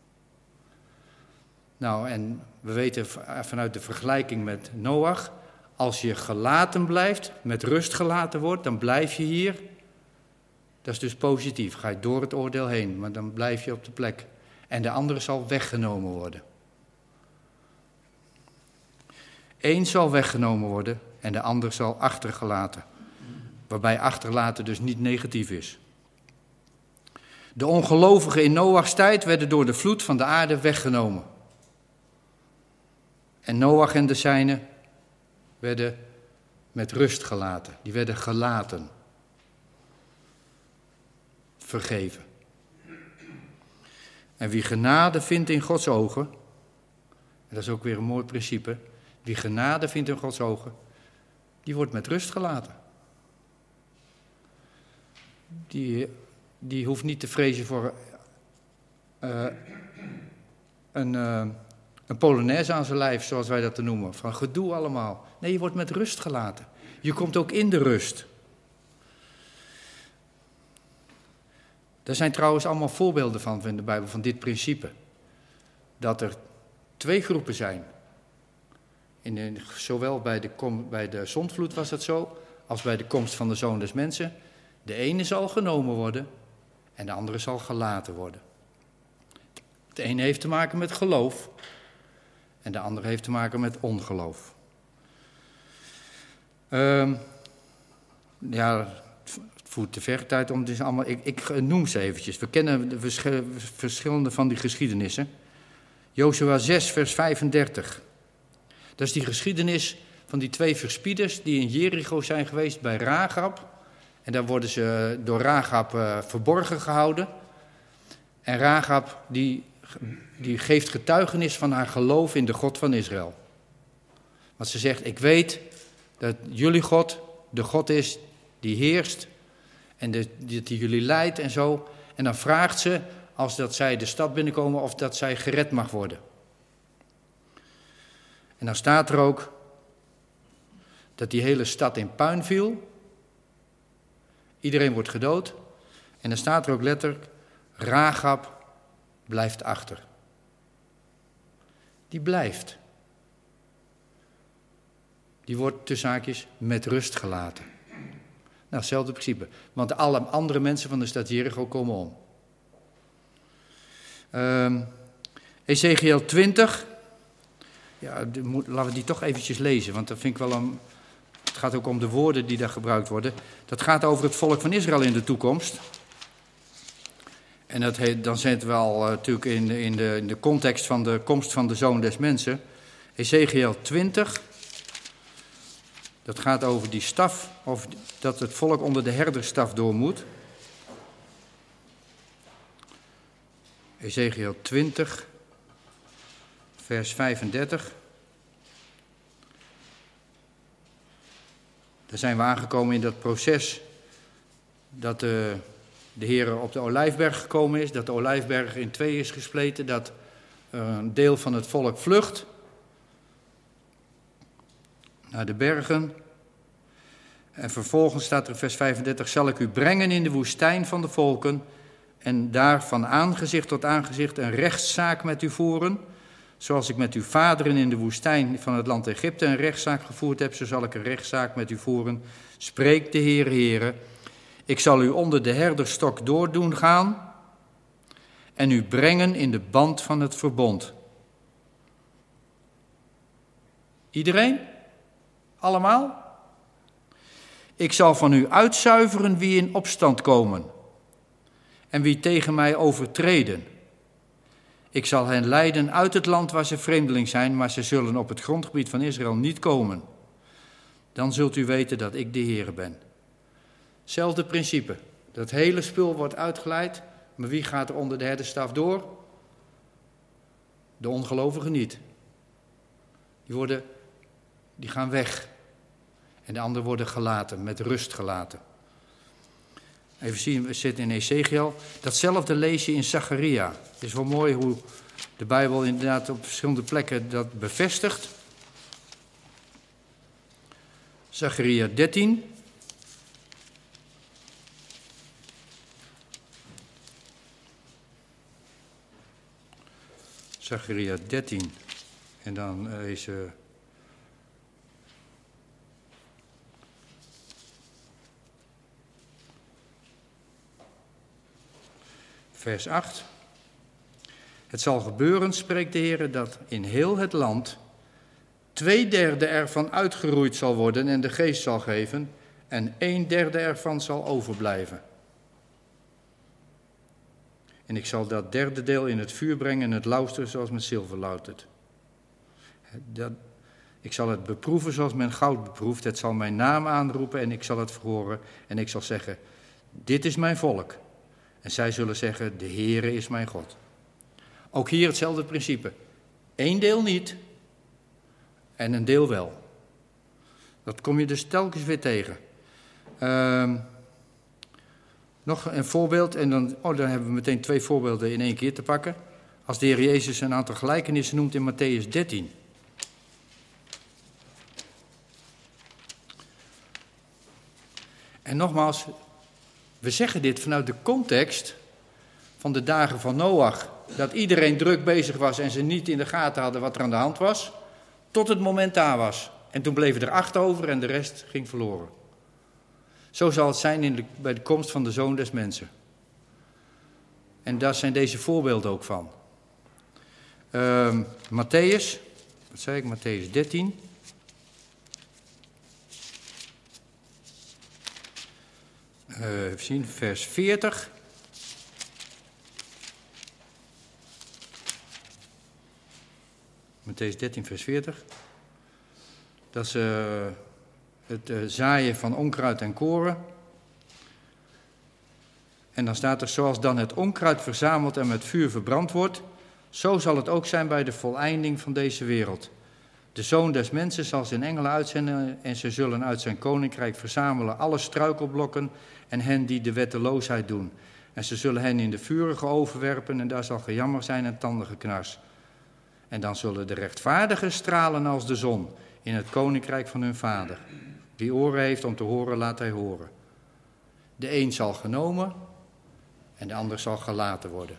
Nou, en we weten vanuit de vergelijking met Noach, als je gelaten blijft, met rust gelaten wordt, dan blijf je hier. Dat is dus positief. Ga je door het oordeel heen, maar dan blijf je op de plek. En de andere zal weggenomen worden. Eén zal weggenomen worden en de ander zal achtergelaten. Waarbij achterlaten dus niet negatief is. De ongelovigen in Noachs tijd werden door de vloed van de aarde weggenomen. En Noach en de zijnen werden met rust gelaten. Die werden gelaten. Vergeven. En wie genade vindt in Gods ogen, en dat is ook weer een mooi principe, wie genade vindt in Gods ogen, die wordt met rust gelaten. Die hoeft niet te vrezen voor een polonaise aan zijn lijf, zoals wij dat te noemen, van gedoe allemaal. Nee, je wordt met rust gelaten. Je komt ook in de rust. Er zijn trouwens allemaal voorbeelden van in de Bijbel, van dit principe. Dat er twee groepen zijn. Zowel bij de zondvloed was dat zo, als bij de komst van de Zoon des Mensen. De ene zal genomen worden en de andere zal gelaten worden. De ene heeft te maken met geloof en de andere heeft te maken met ongeloof. Het voert te ver tijd om dit allemaal. Ik noem ze eventjes. We kennen de verschillende van die geschiedenissen. Jozua 6, vers 35. Dat is die geschiedenis van die twee verspieders die in Jericho zijn geweest bij Rahab. En daar worden ze door Rahab verborgen gehouden. En Rahab die geeft getuigenis van haar geloof in de God van Israël. Want ze zegt, ik weet dat jullie God de God is die heerst en die jullie leidt en zo. En dan vraagt ze, als dat zij de stad binnenkomen, of dat zij gered mag worden. En dan staat er ook dat die hele stad in puin viel. Iedereen wordt gedood. En dan staat er ook letterlijk, Rahab blijft achter. Die blijft. Die wordt tussen haakjes met rust gelaten. Nou, hetzelfde principe. Want alle andere mensen van de stad Jericho komen om. Ezechiel 20. Ja, laten we die toch eventjes lezen, want dat vind ik wel een... Het gaat ook om de woorden die daar gebruikt worden. Dat gaat over het volk van Israël in de toekomst. En dat dan zitten we al natuurlijk in de context van de komst van de Zoon des Mensen. Ezechiel 20. Dat gaat over die staf, over dat het volk onder de herderstaf door moet. Ezechiel 20, vers 35. Daar zijn we aangekomen in dat proces dat de Heer op de Olijfberg gekomen is. Dat de Olijfberg in twee is gespleten. Dat een deel van het volk vlucht naar de bergen. En vervolgens staat er in vers 35, zal ik u brengen in de woestijn van de volken en daar van aangezicht tot aangezicht een rechtszaak met u voeren. Zoals ik met uw vaderen in de woestijn van het land Egypte een rechtszaak gevoerd heb, zo zal ik een rechtszaak met u voeren. Spreekt de Heer, Heere. Ik zal u onder de herderstok door doen gaan en u brengen in de band van het verbond. Iedereen? Allemaal? Ik zal van u uitzuiveren wie in opstand komen en wie tegen mij overtreden. Ik zal hen leiden uit het land waar ze vreemdeling zijn, maar ze zullen op het grondgebied van Israël niet komen. Dan zult u weten dat ik de Heere ben. Hetzelfde principe. Dat hele spul wordt uitgeleid, maar wie gaat er onder de herderstaf door? De ongelovigen niet. Die gaan weg. En de anderen worden gelaten, met rust gelaten. Even zien, we zitten in Ezechiel. Datzelfde lees je in Zacharia. Het is wel mooi hoe de Bijbel inderdaad op verschillende plekken dat bevestigt. Zacharia 13. Zacharia 13. En dan is... Vers 8. Het zal gebeuren, spreekt de Heer, dat in heel het land 2/3 ervan uitgeroeid zal worden en de geest zal geven, en 1/3 ervan zal overblijven. En ik zal dat derde deel in het vuur brengen en het louteren zoals men zilver loutert. Ik zal het beproeven zoals men goud beproeft. Het zal mijn naam aanroepen en ik zal het verhoren. En ik zal zeggen, dit is mijn volk. En zij zullen zeggen, de Heere is mijn God. Ook hier hetzelfde principe. 1 deel niet en een deel wel. Dat kom je dus telkens weer tegen. Nog een voorbeeld en dan hebben we meteen 2 voorbeelden in 1 keer te pakken. Als de Heer Jezus een aantal gelijkenissen noemt in Mattheüs 13. En nogmaals, we zeggen dit vanuit de context van de dagen van Noach. Dat iedereen druk bezig was en ze niet in de gaten hadden wat er aan de hand was. Tot het moment daar was. En toen bleven er 8 over en de rest ging verloren. Zo zal het zijn bij de komst van de Zoon des Mensen. En daar zijn deze voorbeelden ook van. Mattheüs, wat zei ik, Mattheüs 13. Even zien, vers 40. Mattheüs 13, vers 40. Dat is het zaaien van onkruid en koren. En dan staat er, zoals dan het onkruid verzameld en met vuur verbrand wordt, zo zal het ook zijn bij de voleinding van deze wereld. De Zoon des Mensen zal zijn engelen uitzenden en ze zullen uit zijn koninkrijk verzamelen alle struikelblokken en hen die de wetteloosheid doen. En ze zullen hen in de vurige oven werpen en daar zal gejammer zijn en tandengeknars. En dan zullen de rechtvaardigen stralen als de zon in het koninkrijk van hun Vader. Wie oren heeft om te horen, laat hij horen. De een zal genomen en de ander zal gelaten worden.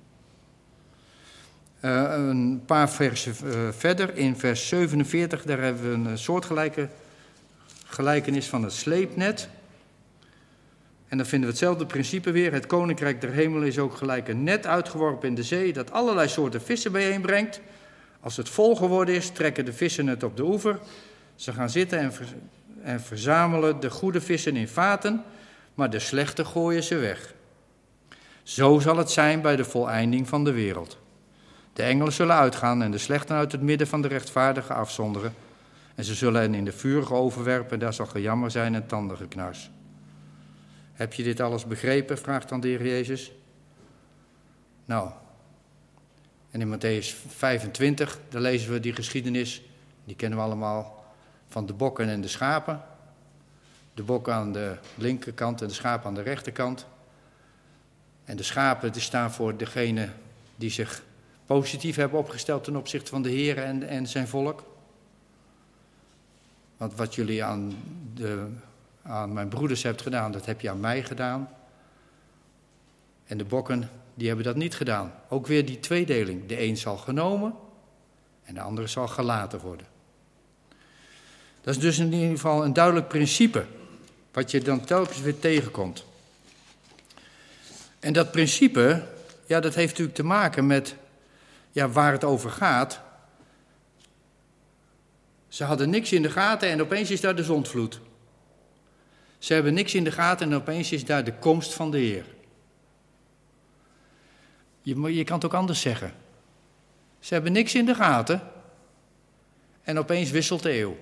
Een paar versen verder, in vers 47, daar hebben we een soortgelijke gelijkenis van het sleepnet. En dan vinden we hetzelfde principe weer. Het koninkrijk der hemelen is ook gelijk een net uitgeworpen in de zee, dat allerlei soorten vissen bijeenbrengt. Als het vol geworden is, trekken de vissen het op de oever. Ze gaan zitten en verzamelen de goede vissen in vaten, maar de slechte gooien ze weg. Zo zal het zijn bij de voleinding van de wereld. De engelen zullen uitgaan en de slechten uit het midden van de rechtvaardigen afzonderen. En ze zullen hen in de vurige oven werpen en daar zal gejammer zijn en tandengeknars. Heb je dit alles begrepen? Vraagt dan de Heer Jezus. Nou, en in Mattheüs 25, daar lezen we die geschiedenis. Die kennen we allemaal van de bokken en de schapen. De bokken aan de linkerkant en de schapen aan de rechterkant. En de schapen die staan voor degene die zich positief hebben opgesteld ten opzichte van de Heer en zijn volk. Want wat jullie aan mijn broeders hebt gedaan, dat heb je aan mij gedaan. En de bokken, die hebben dat niet gedaan. Ook weer die tweedeling. De een zal genomen en de andere zal gelaten worden. Dat is dus in ieder geval een duidelijk principe, wat je dan telkens weer tegenkomt. En dat principe, ja, dat heeft natuurlijk te maken met waar het over gaat. Ze hadden niks in de gaten en opeens is daar de zondvloed. Ze hebben niks in de gaten en opeens is daar de komst van de Heer. Je kan het ook anders zeggen. Ze hebben niks in de gaten en opeens wisselt de eeuw.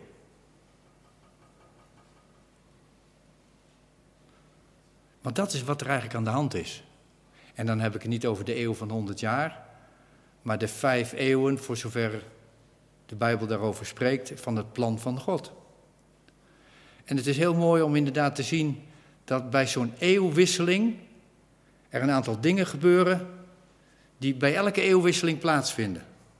Want dat is wat er eigenlijk aan de hand is. En dan heb ik het niet over de eeuw van 100 jaar, maar de 5 eeuwen, voor zover de Bijbel daarover spreekt, van het plan van God. En het is heel mooi om inderdaad te zien dat bij zo'n eeuwwisseling er een aantal dingen gebeuren die bij elke eeuwwisseling plaatsvinden.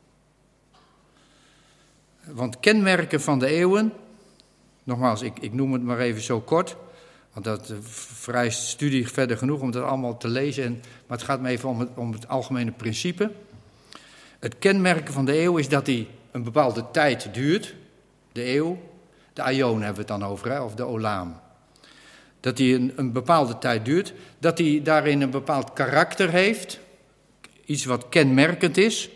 Want kenmerken van de eeuwen, nogmaals, ik noem het maar even zo kort, want dat vereist studie verder genoeg om dat allemaal te lezen, maar het gaat me even om het algemene principe. Het kenmerken van de eeuw is dat die een bepaalde tijd duurt, de eeuw. De aion hebben we het dan over, of de olam. Dat die een bepaalde tijd duurt, dat die daarin een bepaald karakter heeft, iets wat kenmerkend is.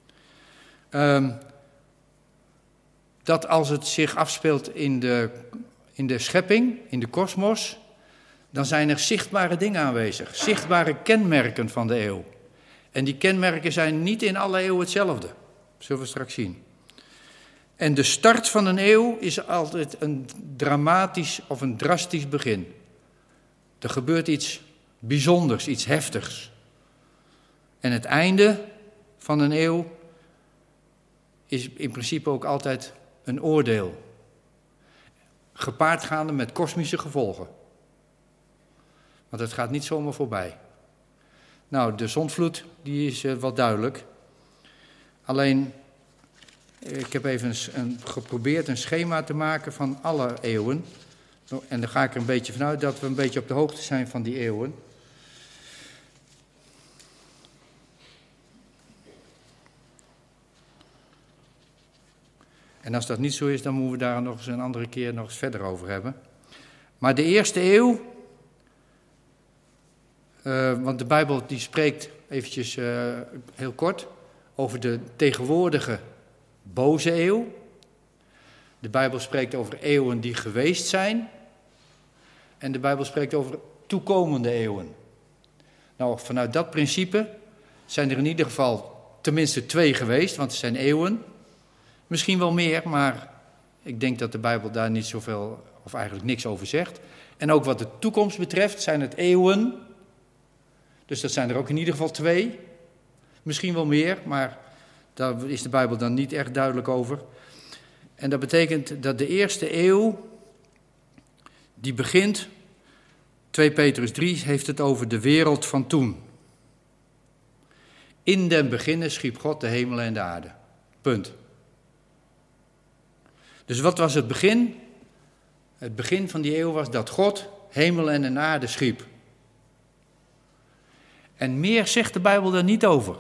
Dat als het zich afspeelt in de schepping, in de kosmos, dan zijn er zichtbare dingen aanwezig, zichtbare kenmerken van de eeuw. En die kenmerken zijn niet in alle eeuwen hetzelfde, zullen we straks zien. En de start van een eeuw is altijd een dramatisch of een drastisch begin. Er gebeurt iets bijzonders, iets heftigs. En het einde van een eeuw is in principe ook altijd een oordeel. Gepaardgaande met kosmische gevolgen. Want het gaat niet zomaar voorbij. Nou, de zondvloed, die is wel duidelijk. Alleen, ik heb even geprobeerd een schema te maken van alle eeuwen. En dan ga ik er een beetje vanuit dat we een beetje op de hoogte zijn van die eeuwen. En als dat niet zo is, dan moeten we daar nog eens een andere keer nog eens verder over hebben. Maar de eerste eeuw, want de Bijbel die spreekt eventjes heel kort over de tegenwoordige boze eeuw. De Bijbel spreekt over eeuwen die geweest zijn. En de Bijbel spreekt over toekomende eeuwen. Nou, vanuit dat principe zijn er in ieder geval tenminste 2 geweest, want het zijn eeuwen. Misschien wel meer, maar ik denk dat de Bijbel daar niet zoveel of eigenlijk niks over zegt. En ook wat de toekomst betreft zijn het eeuwen. Dus dat zijn er ook in ieder geval 2. Misschien wel meer, maar daar is de Bijbel dan niet echt duidelijk over. En dat betekent dat de eerste eeuw, die begint, 2 Petrus 3 heeft het over de wereld van toen. In den beginnen schiep God de hemelen en de aarde. Punt. Dus wat was het begin? Het begin van die eeuw was dat God hemel en aarde schiep. En meer zegt de Bijbel daar niet over.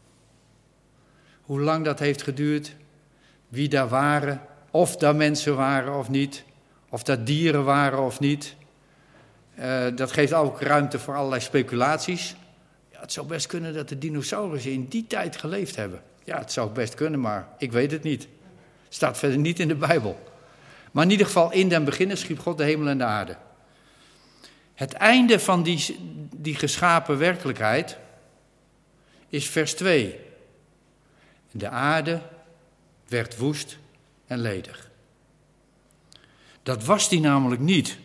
Hoe lang dat heeft geduurd, wie daar waren, of daar mensen waren of niet, of daar dieren waren of niet. Dat geeft ook ruimte voor allerlei speculaties. Ja, het zou best kunnen dat de dinosaurussen in die tijd geleefd hebben. Ja, het zou best kunnen, maar ik weet het niet. Staat verder niet in de Bijbel. Maar in ieder geval, in den beginne schiep God de hemel en de aarde. Het einde van die geschapen werkelijkheid is vers 2. De aarde werd woest en ledig. Dat was die namelijk niet.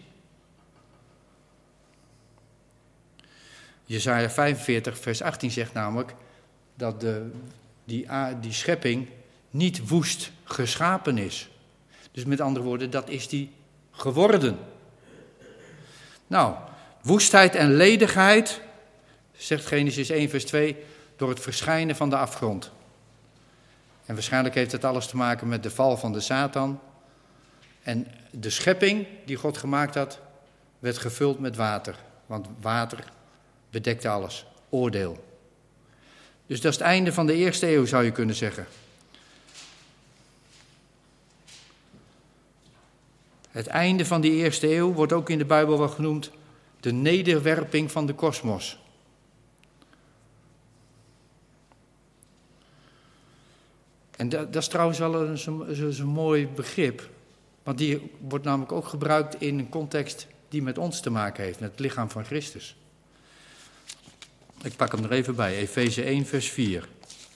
Jesaja 45 vers 18 zegt namelijk dat die schepping niet woest geschapen is. Dus met andere woorden, dat is die geworden. Nou, woestheid en ledigheid, zegt Genesis 1 vers 2, door het verschijnen van de afgrond. En waarschijnlijk heeft het alles te maken met de val van de Satan. En de schepping die God gemaakt had, werd gevuld met water. Want water bedekte alles. Oordeel. Dus dat is het einde van de eerste eeuw, zou je kunnen zeggen. Het einde van die eerste eeuw wordt ook in de Bijbel wel genoemd de nederwerping van de kosmos. En dat is trouwens wel een mooi begrip, want die wordt namelijk ook gebruikt in een context die met ons te maken heeft, met het lichaam van Christus. Ik pak hem er even bij, Efeze 1 vers 4.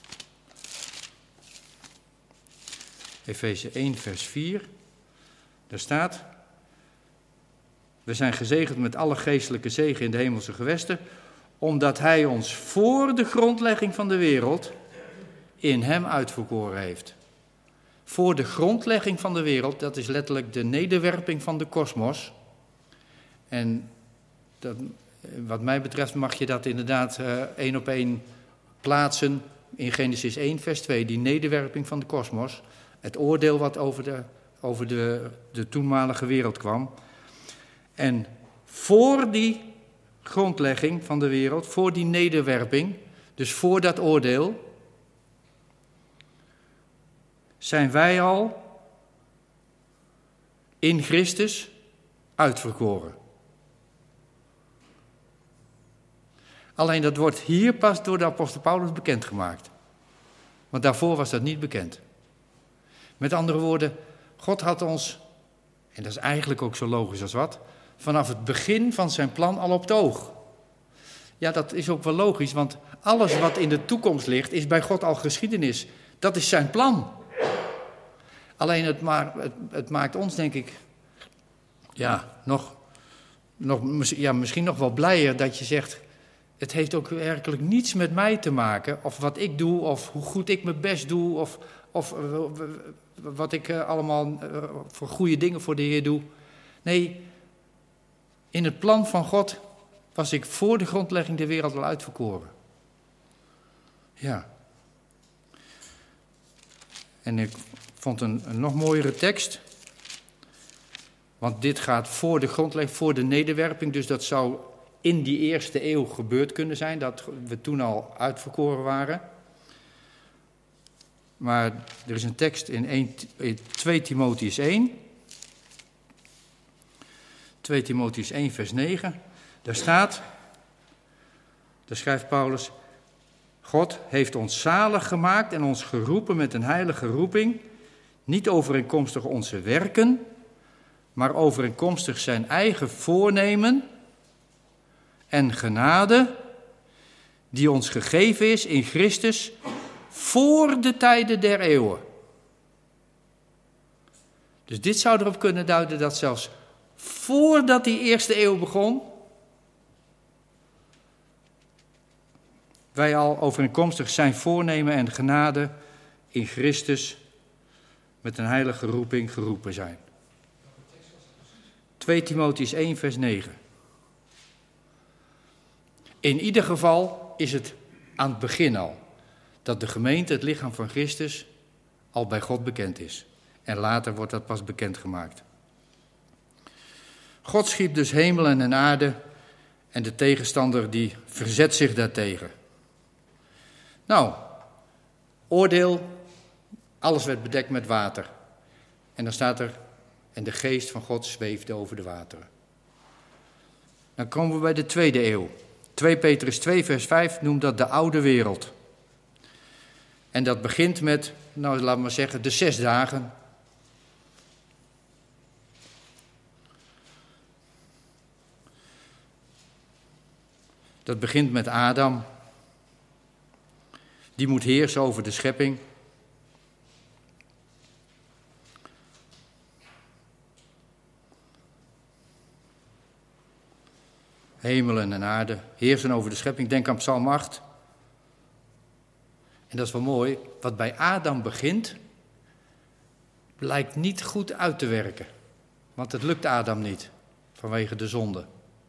Efeze 1 vers 4, daar staat: we zijn gezegend met alle geestelijke zegen in de hemelse gewesten, omdat hij ons voor de grondlegging van de wereld in hem uitverkoren heeft. Voor de grondlegging van de wereld, dat is letterlijk de nederwerping van de kosmos. En wat mij betreft mag je dat inderdaad 1 op 1 plaatsen in Genesis 1 vers 2, die nederwerping van de kosmos. Het oordeel wat over de toenmalige wereld kwam. En voor die grondlegging van de wereld, voor die nederwerping, dus voor dat oordeel, zijn wij al in Christus uitverkoren. Alleen dat wordt hier pas door de apostel Paulus bekendgemaakt. Want daarvoor was dat niet bekend. Met andere woorden, God had ons, en dat is eigenlijk ook zo logisch als wat, vanaf het begin van zijn plan al op het oog. Ja, dat is ook wel logisch, want alles wat in de toekomst ligt, is bij God al geschiedenis. Dat is zijn plan. Alleen het maakt ons, denk ik, misschien nog wel blijer dat je zegt, het heeft ook werkelijk niets met mij te maken, of wat ik doe, of hoe goed ik mijn best doe, of wat ik allemaal voor goede dingen voor de Heer doe. Nee, in het plan van God was ik voor de grondlegging der wereld al uitverkoren. Ja. En ik vond een nog mooiere tekst. Want dit gaat voor de grondlegging, voor de nederwerping. Dus dat zou in die eerste eeuw gebeurd kunnen zijn, dat we toen al uitverkoren waren. Maar er is een tekst in 2 Timotheüs 1. 2 Timotheüs 1 vers 9. Daar schrijft Paulus: God heeft ons zalig gemaakt en ons geroepen met een heilige roeping, niet overeenkomstig onze werken, maar overeenkomstig zijn eigen voornemen en genade, die ons gegeven is in Christus voor de tijden der eeuwen. Dus dit zou erop kunnen duiden dat zelfs voordat die eerste eeuw begon, wij al overeenkomstig zijn voornemen en genade in Christus met een heilige roeping geroepen zijn. 2 Timotheüs 1 vers 9. In ieder geval is het aan het begin al dat de gemeente, het lichaam van Christus, al bij God bekend is. En later wordt dat pas bekendgemaakt. God schiep dus hemelen en aarde en de tegenstander die verzet zich daartegen. Nou, oordeel, alles werd bedekt met water. En dan staat er, en de geest van God zweefde over de wateren. Dan komen we bij de tweede eeuw. 2 Petrus 2 vers 5 noemt dat de oude wereld. En dat begint met, nou laten we maar zeggen, de 6 dagen. Dat begint met Adam. Die moet heersen over de schepping. Hemelen en aarde, heersen over de schepping. Denk aan Psalm 8. En dat is wel mooi. Wat bij Adam begint, blijkt niet goed uit te werken. Want het lukt Adam niet, vanwege de zonde.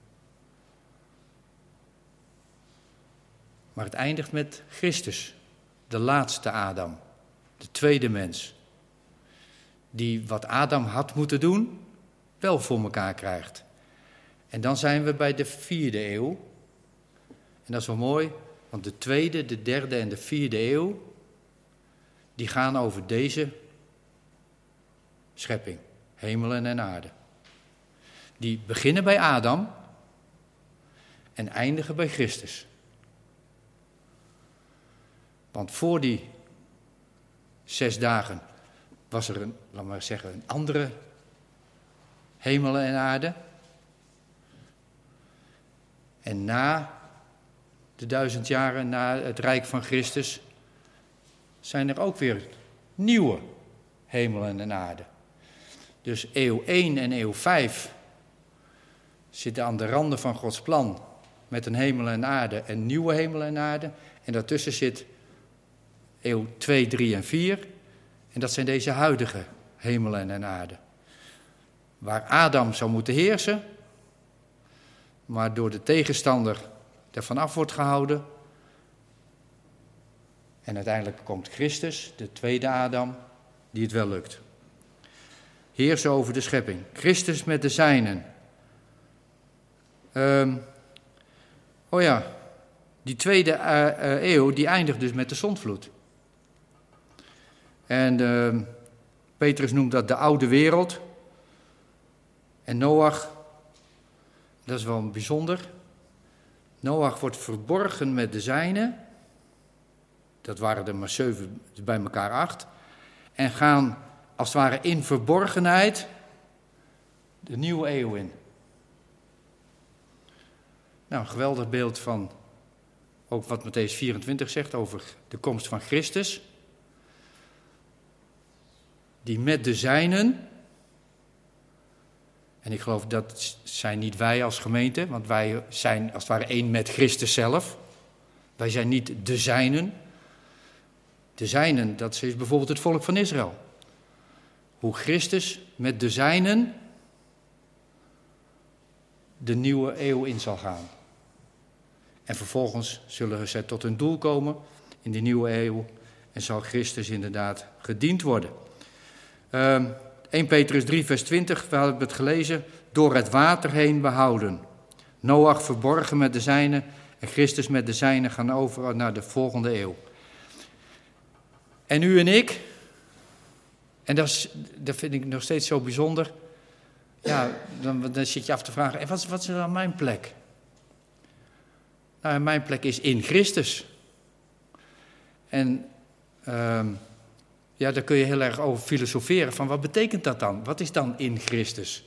Maar het eindigt met Christus, de laatste Adam, de tweede mens. Die wat Adam had moeten doen, wel voor elkaar krijgt. En dan zijn we bij de 4e eeuw. En dat is wel mooi, want de 2e, de 3e en de 4e eeuw, die gaan over deze schepping, hemelen en aarde. Die beginnen bij Adam en eindigen bij Christus. Want voor die 6 dagen was er laten we maar zeggen, een andere hemelen en aarde. En na de 1000 jaren, na het Rijk van Christus, zijn er ook weer nieuwe hemelen en aarde. Dus eeuw 1 en eeuw 5 zitten aan de randen van Gods plan met een hemel en aarde en nieuwe hemel en aarde. En daartussen zit eeuw 2, 3 en 4. En dat zijn deze huidige hemelen en aarde. Waar Adam zou moeten heersen, maar door de tegenstander ervan af wordt gehouden. En uiteindelijk komt Christus, de tweede Adam, die het wel lukt. Heersen over de schepping. Christus met de zijnen. Die tweede eeuw, die eindigt dus met de zondvloed. En Petrus noemt dat de oude wereld. En Noach, dat is wel bijzonder. Noach wordt verborgen met de zijnen. Dat waren er maar 7, bij elkaar 8. En gaan als het ware in verborgenheid de nieuwe eeuw in. Nou, een geweldig beeld van ook wat Mattheüs 24 zegt over de komst van Christus. Die met de zijnen, en ik geloof dat zijn niet wij als gemeente, want wij zijn als het ware één met Christus zelf. Wij zijn niet de zijnen. De zijnen, dat is bijvoorbeeld het volk van Israël. Hoe Christus met de zijnen de nieuwe eeuw in zal gaan. En vervolgens zullen ze tot hun doel komen in die nieuwe eeuw en zal Christus inderdaad gediend worden. 1 Petrus 3 vers 20, we hadden het gelezen, door het water heen behouden. Noach verborgen met de zijnen en Christus met de zijnen gaan over naar de volgende eeuw. En u en ik, en dat vind ik nog steeds zo bijzonder, ja, dan zit je af te vragen, en wat is dan mijn plek? Nou, mijn plek is in Christus. En daar kun je heel erg over filosoferen, van wat betekent dat dan? Wat is dan in Christus?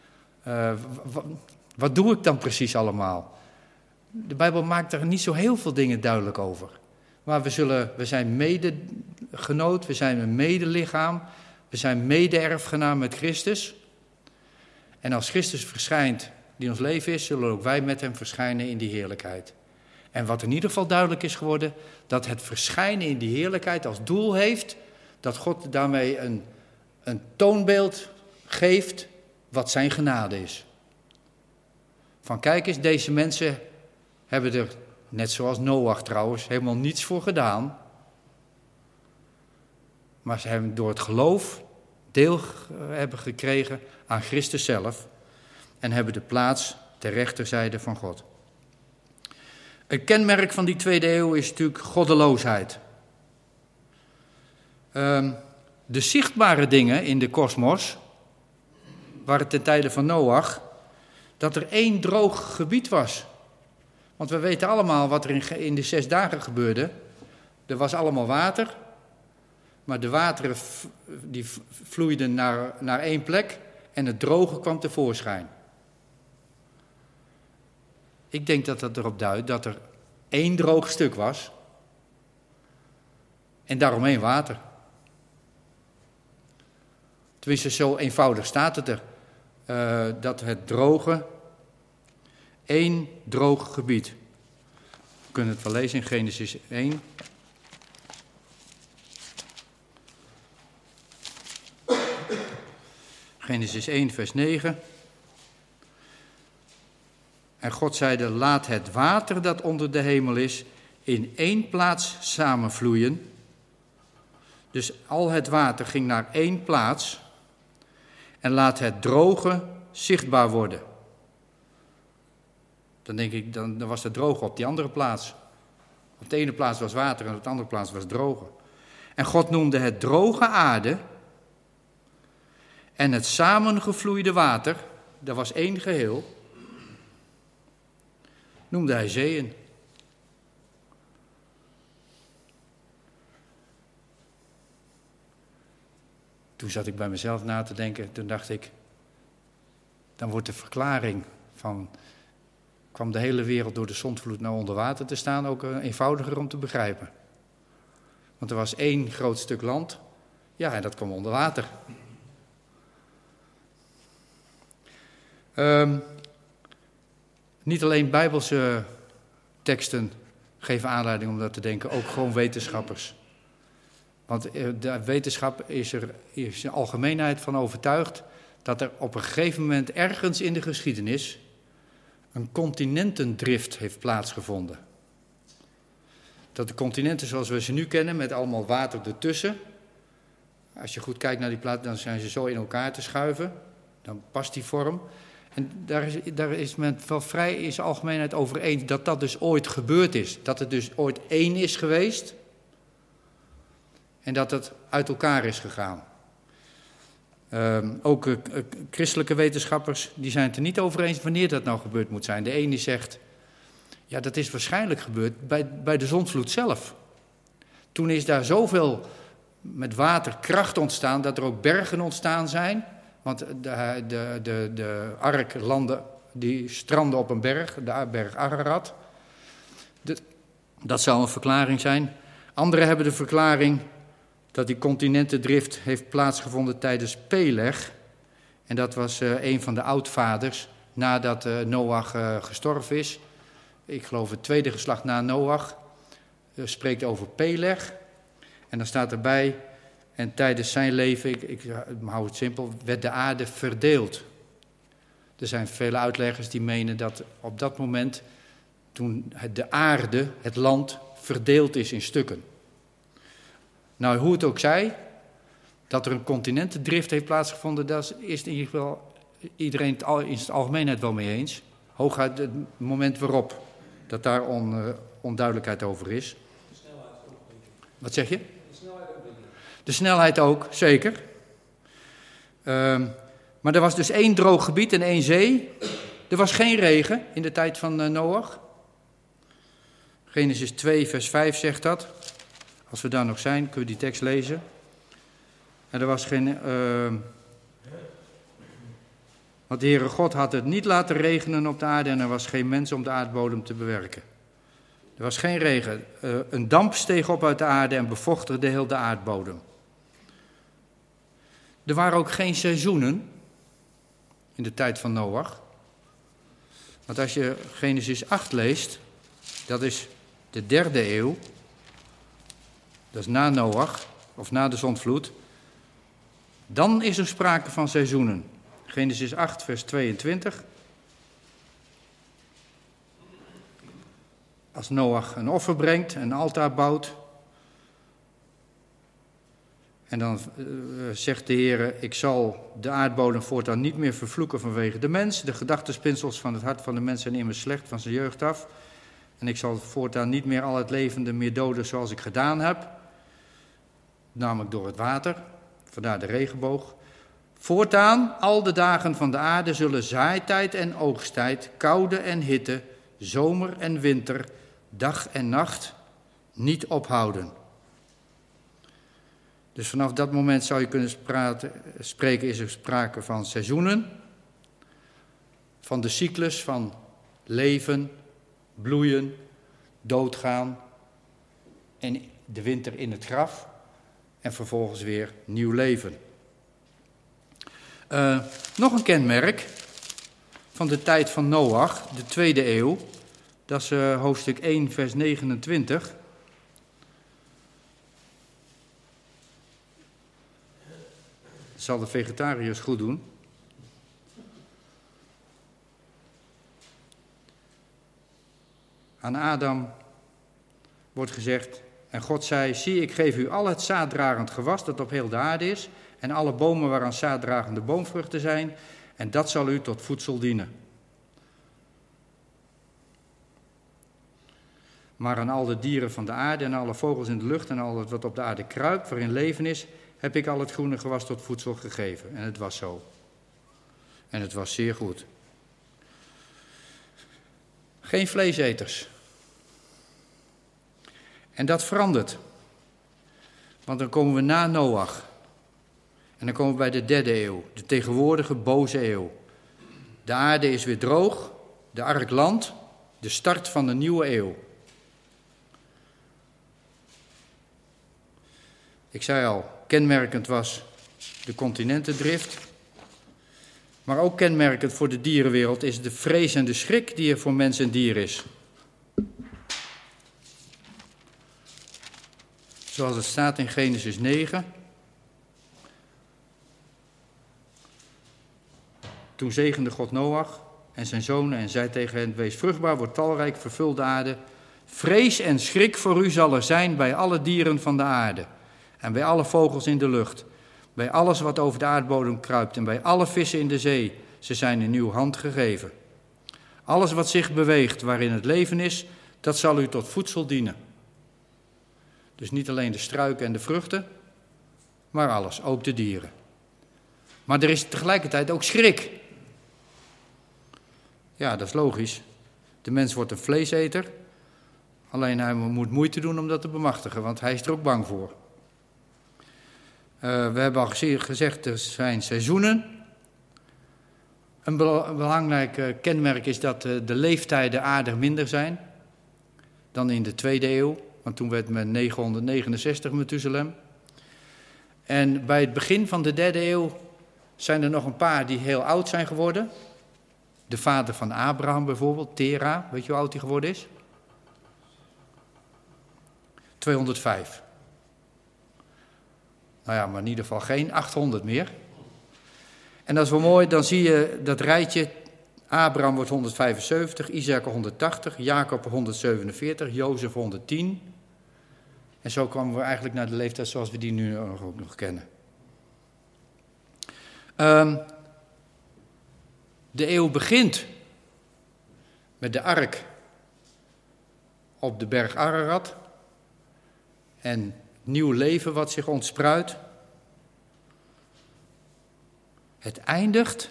Wat doe ik dan precies allemaal? De Bijbel maakt er niet zo heel veel dingen duidelijk over. Maar we zijn medegenoot, we zijn een medelichaam, we zijn mede-erfgenaam met Christus. En als Christus verschijnt, die ons leven is, zullen ook wij met hem verschijnen in die heerlijkheid. En wat in ieder geval duidelijk is geworden, dat het verschijnen in die heerlijkheid als doel heeft, dat God daarmee een toonbeeld geeft wat zijn genade is. Van kijk eens, deze mensen hebben er, net zoals Noach trouwens, helemaal niets voor gedaan. maar ze hebben door het geloof deel hebben gekregen aan Christus zelf en hebben de plaats ter rechterzijde van God. Een kenmerk van die tweede eeuw is natuurlijk goddeloosheid. De zichtbare dingen in de kosmos waren ten tijde van Noach dat er 1 droog gebied was. Want we weten allemaal wat er in de 6 dagen gebeurde. Er was allemaal water, maar de wateren die vloeiden naar 1 plek en het droge kwam tevoorschijn. Ik denk dat dat erop duidt dat er 1 droog stuk was en daaromheen water. Tenminste, zo eenvoudig staat het er. Dat het droge, 1 droog gebied. We kunnen het wel lezen in Genesis 1. Genesis 1, vers 9. En God zeide, laat het water dat onder de hemel is in 1 plaats samenvloeien. Dus al het water ging naar 1 plaats en laat het droge zichtbaar worden. Dan denk ik, dan was het droge op die andere plaats. Op de ene plaats was water en op de andere plaats was droge. En God noemde het droge aarde en het samengevloeide water, dat was 1 geheel, noemde hij zeeën. Toen zat ik bij mezelf na te denken, toen dacht ik, dan wordt de verklaring van, kwam de hele wereld door de zondvloed naar onder water te staan, ook eenvoudiger om te begrijpen. Want er was 1 groot stuk land, ja, en dat kwam onder water. Niet alleen bijbelse teksten geven aanleiding om dat te denken, ook gewoon wetenschappers. Want de wetenschap is er in algemeenheid van overtuigd dat er op een gegeven moment ergens in de geschiedenis een continentendrift heeft plaatsgevonden. Dat de continenten zoals we ze nu kennen, met allemaal water ertussen, als je goed kijkt naar die plaat, dan zijn ze zo in elkaar te schuiven, dan past die vorm. En daar is men wel vrij in zijn algemeenheid over eens dat dat dus ooit gebeurd is. Dat het dus ooit 1 is geweest en dat het uit elkaar is gegaan. Ook christelijke wetenschappers die zijn het er niet over eens wanneer dat nou gebeurd moet zijn. De ene zegt, ja, dat is waarschijnlijk gebeurd bij de zondvloed zelf. Toen is daar zoveel met waterkracht ontstaan dat er ook bergen ontstaan zijn. Want de ark landde, die strandde op een berg, de berg Ararat. Dat zou een verklaring zijn. Anderen hebben de verklaring dat die continentendrift heeft plaatsgevonden tijdens Peleg. En dat was een van de oudvaders nadat Noach gestorven is. Ik geloof het 2e geslacht na Noach spreekt over Peleg. En dan staat erbij, en tijdens zijn leven, ik hou het simpel, werd de aarde verdeeld. Er zijn vele uitleggers die menen dat op dat moment, toen de aarde, het land, verdeeld is in stukken. Nou, hoe het ook zij, dat er een continentendrift heeft plaatsgevonden, dat is in ieder geval iedereen in het algemeenheid wel mee eens. Hooguit het moment waarop dat daar onduidelijkheid over is. De snelheid ook. Wat zeg je? De snelheid ook. De snelheid ook, zeker. Maar er was dus 1 droog gebied en 1 zee. Er was geen regen in de tijd van Noach. Genesis 2 vers 5 zegt dat. Als we daar nog zijn, kun je die tekst lezen. En er was geen... Want de Heere God had het niet laten regenen op de aarde en er was geen mens om de aardbodem te bewerken. Er was geen regen. Een damp steeg op uit de aarde en bevochtigde heel de aardbodem. Er waren ook geen seizoenen in de tijd van Noach. Want als je Genesis 8 leest, dat is de 3e eeuw. Dat is na Noach, of na de zondvloed. Dan is er sprake van seizoenen. Genesis 8, vers 22. Als Noach een offer brengt, een altaar bouwt. En dan zegt de Heer, ik zal de aardbodem voortaan niet meer vervloeken vanwege de mens. De gedachtenspinsels van het hart van de mens zijn immers slecht van zijn jeugd af. En ik zal voortaan niet meer al het levende meer doden zoals ik gedaan heb. Namelijk door het water, vandaar de regenboog. Voortaan, al de dagen van de aarde zullen zaaitijd en oogsttijd, koude en hitte, zomer en winter, dag en nacht niet ophouden. Dus vanaf dat moment zou je kunnen spreken, is er sprake van seizoenen, van de cyclus van leven, bloeien, doodgaan en de winter in het graf en vervolgens weer nieuw leven. Nog een kenmerk van de tijd van Noach, de 2e eeuw, dat is hoofdstuk 1 vers 29. Dat zal de vegetariërs goed doen. Aan Adam wordt gezegd, en God zei, zie ik geef u al het zaaddragend gewas dat op heel de aarde is, en alle bomen waaraan zaaddragende boomvruchten zijn, en dat zal u tot voedsel dienen. Maar aan al de dieren van de aarde en alle vogels in de lucht en al wat op de aarde kruipt, waarin leven is, heb ik al het groene gewas tot voedsel gegeven. En het was zo. En het was zeer goed. Geen vleeseters. En dat verandert. Want dan komen we na Noach. En dan komen we bij de 3e eeuw, de tegenwoordige boze eeuw. De aarde is weer droog, de ark landt, de start van de nieuwe eeuw. Ik zei al, kenmerkend was de continentendrift. Maar ook kenmerkend voor de dierenwereld is de vrees en de schrik die er voor mens en dier is. Zoals het staat in Genesis 9. Toen zegende God Noach en zijn zonen en zei tegen hen, wees vruchtbaar, word talrijk, vervul de aarde. Vrees en schrik voor u zal er zijn bij alle dieren van de aarde en bij alle vogels in de lucht, bij alles wat over de aardbodem kruipt en bij alle vissen in de zee. Ze zijn in uw hand gegeven. Alles wat zich beweegt waarin het leven is, dat zal u tot voedsel dienen. Dus niet alleen de struiken en de vruchten, maar alles, ook de dieren. Maar er is tegelijkertijd ook schrik. Ja, dat is logisch. De mens wordt een vleeseter, alleen hij moet moeite doen om dat te bemachtigen, want hij is er ook bang voor. We hebben al gezegd, er zijn seizoenen. Een belangrijk kenmerk is dat de leeftijden aardig minder zijn dan in de 2e eeuw. Want toen werd men 969 Methuselem. En bij het begin van de 3e eeuw zijn er nog een paar die heel oud zijn geworden. De vader van Abraham bijvoorbeeld, Tera, weet je hoe oud hij geworden is? 205. Nou ja, maar in ieder geval geen 800 meer. En dat is wel mooi, dan zie je dat rijtje. Abraham wordt 175, Isaac 180, Jacob 147, Jozef 110. En zo kwamen we eigenlijk naar de leeftijd zoals we die nu ook nog kennen. De eeuw begint met de ark op de berg Ararat. En nieuw leven wat zich ontspruit. Het eindigt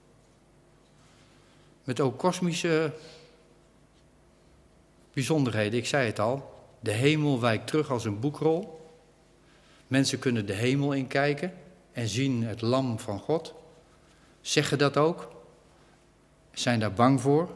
met ook kosmische bijzonderheden. Ik zei het al, de hemel wijkt terug als een boekrol. Mensen kunnen de hemel inkijken en zien het lam van God. Zeggen dat ook. Zijn daar bang voor.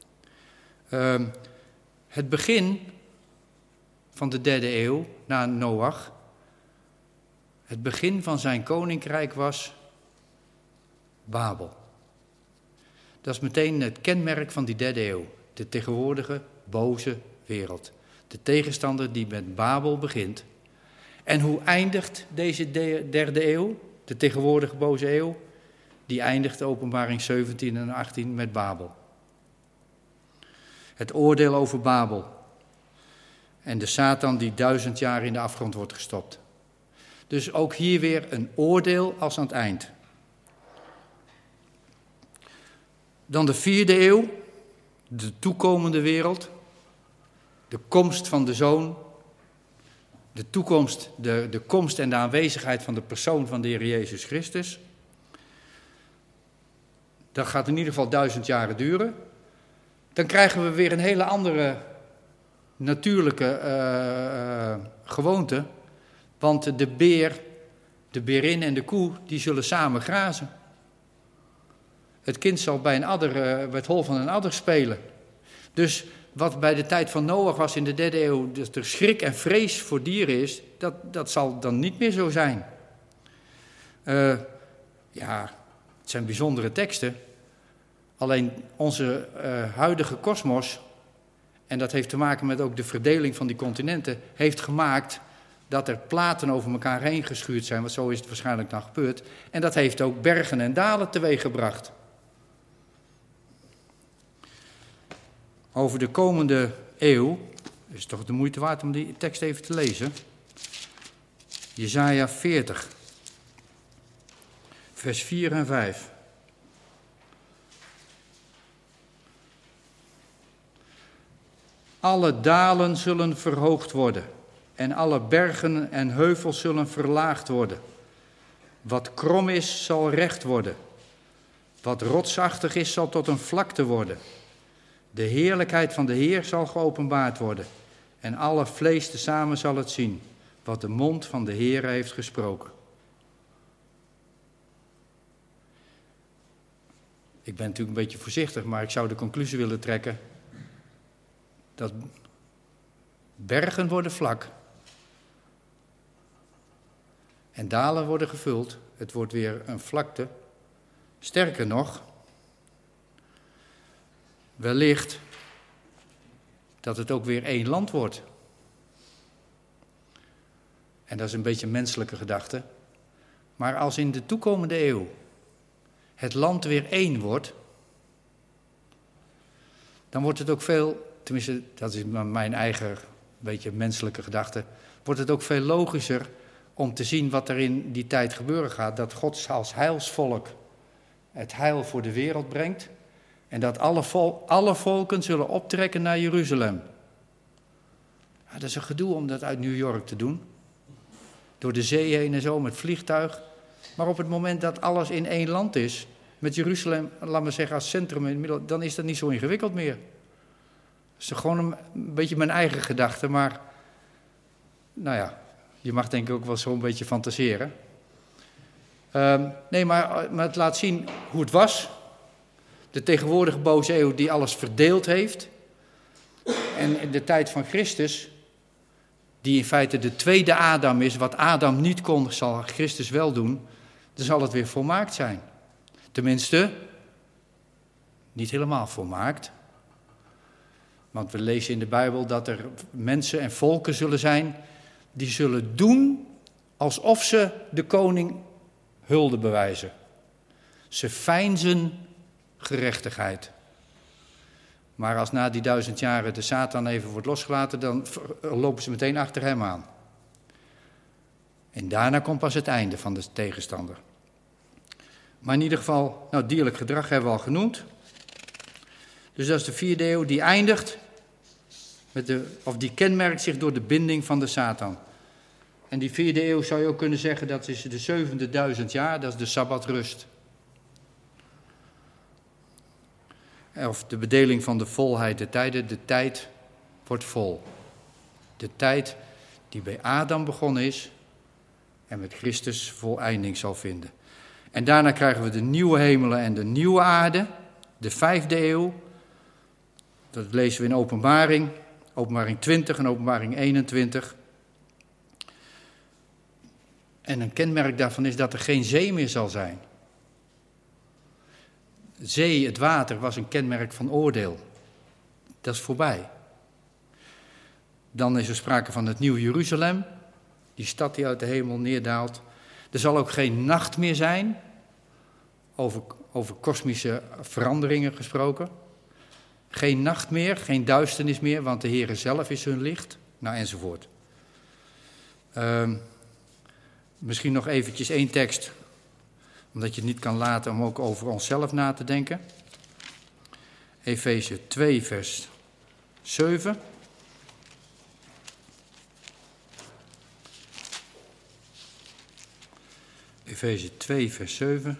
Het begin van de 3e eeuw, na Noach. Het begin van zijn koninkrijk was Babel. Dat is meteen het kenmerk van die 3e eeuw. De tegenwoordige boze wereld. De tegenstander die met Babel begint. En hoe eindigt deze 3e eeuw? De tegenwoordige boze eeuw? Die eindigt Openbaring 17 en 18 met Babel. Het oordeel over Babel. En de Satan die 1000 jaar in de afgrond wordt gestopt. Dus ook hier weer een oordeel als aan het eind. Dan de 4e eeuw, de toekomende wereld, de komst van de Zoon, de toekomst, de komst en de aanwezigheid van de persoon van de Heer Jezus Christus. Dat gaat in ieder geval 1000 jaren duren. Dan krijgen we weer een hele andere natuurlijke gewoonte. Want de berin en de koe, die zullen samen grazen. Het kind zal bij het hol van een adder spelen. Dus wat bij de tijd van Noach was in de 3e eeuw, dat er schrik en vrees voor dieren is, dat zal dan niet meer zo zijn. Het zijn bijzondere teksten. Alleen onze huidige kosmos, en dat heeft te maken met ook de verdeling van die continenten, heeft gemaakt dat er platen over elkaar heen geschuurd zijn, want zo is het waarschijnlijk dan gebeurd. En dat heeft ook bergen en dalen teweeggebracht. Over de komende eeuw, is het toch de moeite waard om die tekst even te lezen. Jesaja 40, vers 4 en 5. Alle dalen zullen verhoogd worden en alle bergen en heuvels zullen verlaagd worden. Wat krom is, zal recht worden. Wat rotsachtig is, zal tot een vlakte worden. De heerlijkheid van de Heer zal geopenbaard worden. En alle vlees tezamen zal het zien, wat de mond van de Heer heeft gesproken. Ik ben natuurlijk een beetje voorzichtig, maar ik zou de conclusie willen trekken dat bergen worden vlak en dalen worden gevuld. Het wordt weer een vlakte. Sterker nog, wellicht dat het ook weer één land wordt. En dat is een beetje een menselijke gedachte. Maar als in de toekomende eeuw het land weer één wordt, dan wordt het ook veel, tenminste dat is mijn eigen beetje menselijke gedachte, wordt het ook veel logischer om te zien wat er in die tijd gebeuren gaat. Dat God als heilsvolk het heil voor de wereld brengt. En dat alle volken zullen optrekken naar Jeruzalem. Ja, dat is een gedoe om dat uit New York te doen. Door de zee heen en zo, met vliegtuig. Maar op het moment dat alles in één land is, met Jeruzalem, laat maar zeggen, als centrum in het midden, dan is dat niet zo ingewikkeld meer. Dat is gewoon een beetje mijn eigen gedachte, maar nou ja, je mag denk ik ook wel zo'n beetje fantaseren. Maar het laat zien hoe het was. De tegenwoordige boze eeuw die alles verdeeld heeft. En in de tijd van Christus, die in feite de tweede Adam is, wat Adam niet kon, zal Christus wel doen. Dan zal het weer volmaakt zijn. Tenminste, niet helemaal volmaakt. Want we lezen in de Bijbel dat er mensen en volken zullen zijn die zullen doen alsof ze de koning hulde bewijzen. Ze veinzen gerechtigheid. Maar als na die 1000 jaren de Satan even wordt losgelaten, dan lopen ze meteen achter hem aan. En daarna komt pas het einde van de tegenstander. Maar in ieder geval, dierlijk gedrag hebben we al genoemd. Dus dat is de 4e eeuw, die eindigt, die kenmerkt zich door de binding van de Satan. En die 4e eeuw zou je ook kunnen zeggen, dat is de 7e 1000 jaar, dat is de Sabbatrust. Of de bedeling van de volheid der tijden, de tijd wordt vol. De tijd die bij Adam begonnen is en met Christus voleinding zal vinden. En daarna krijgen we de nieuwe hemelen en de nieuwe aarde, de 5e eeuw. Dat lezen we in Openbaring 20 en Openbaring 21. En een kenmerk daarvan is dat er geen zee meer zal zijn. Zee, het water, was een kenmerk van oordeel. Dat is voorbij. Dan is er sprake van het nieuwe Jeruzalem, die stad die uit de hemel neerdaalt. Er zal ook geen nacht meer zijn, over kosmische veranderingen gesproken. Geen nacht meer, geen duisternis meer, want de Heere zelf is hun licht, enzovoort. Misschien nog eventjes één tekst, omdat je het niet kan laten om ook over onszelf na te denken. Efeze 2 vers 7. Efeze 2 vers 7.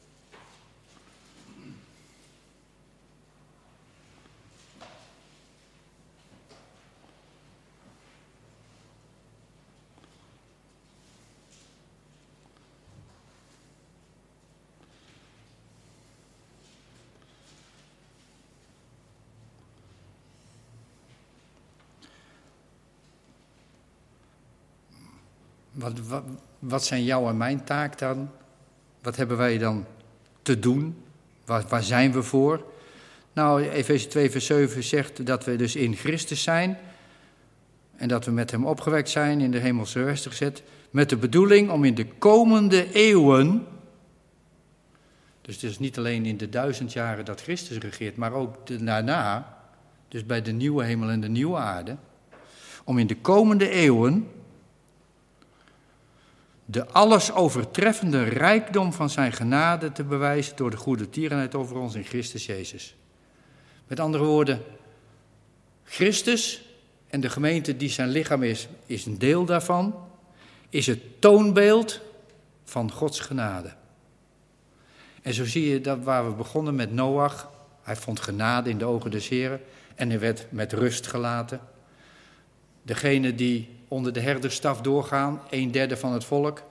Wat zijn jouw en mijn taak dan? Wat hebben wij dan te doen? Waar zijn we voor? Nou, Efeze 2 vers 7 zegt dat we dus in Christus zijn en dat we met hem opgewekt zijn, in de hemelse westen gezet, met de bedoeling om in de komende eeuwen, dus het is niet alleen in de 1000 jaren dat Christus regeert, maar ook daarna, dus bij de nieuwe hemel en de nieuwe aarde, om in de komende eeuwen de alles overtreffende rijkdom van zijn genade te bewijzen door de goede tierenheid over ons in Christus Jezus. Met andere woorden, Christus en de gemeente die zijn lichaam is een deel daarvan, is het toonbeeld van Gods genade. En zo zie je dat waar we begonnen met Noach, hij vond genade in de ogen des Heren en hij werd met rust gelaten. Degenen die onder de herderstaf doorgaan, 1/3 van het volk,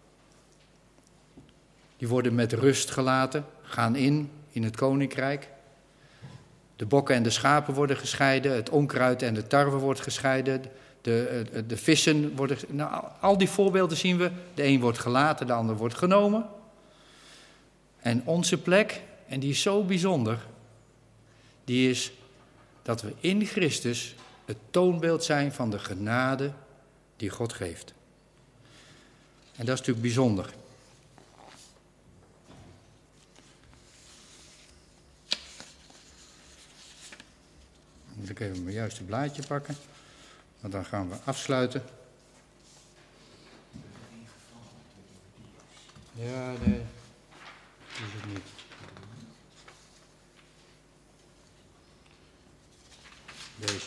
die worden met rust gelaten, gaan in het koninkrijk. De bokken en de schapen worden gescheiden, het onkruid en de tarwe wordt gescheiden, de vissen worden... Nou, al die voorbeelden zien we, de een wordt gelaten, de ander wordt genomen. En onze plek, en die is zo bijzonder, die is dat we in Christus het toonbeeld zijn van de genade die God geeft. En dat is natuurlijk bijzonder. Moet ik even mijn juiste blaadje pakken, want dan gaan we afsluiten. Ja, nee, dat is het niet. Deze.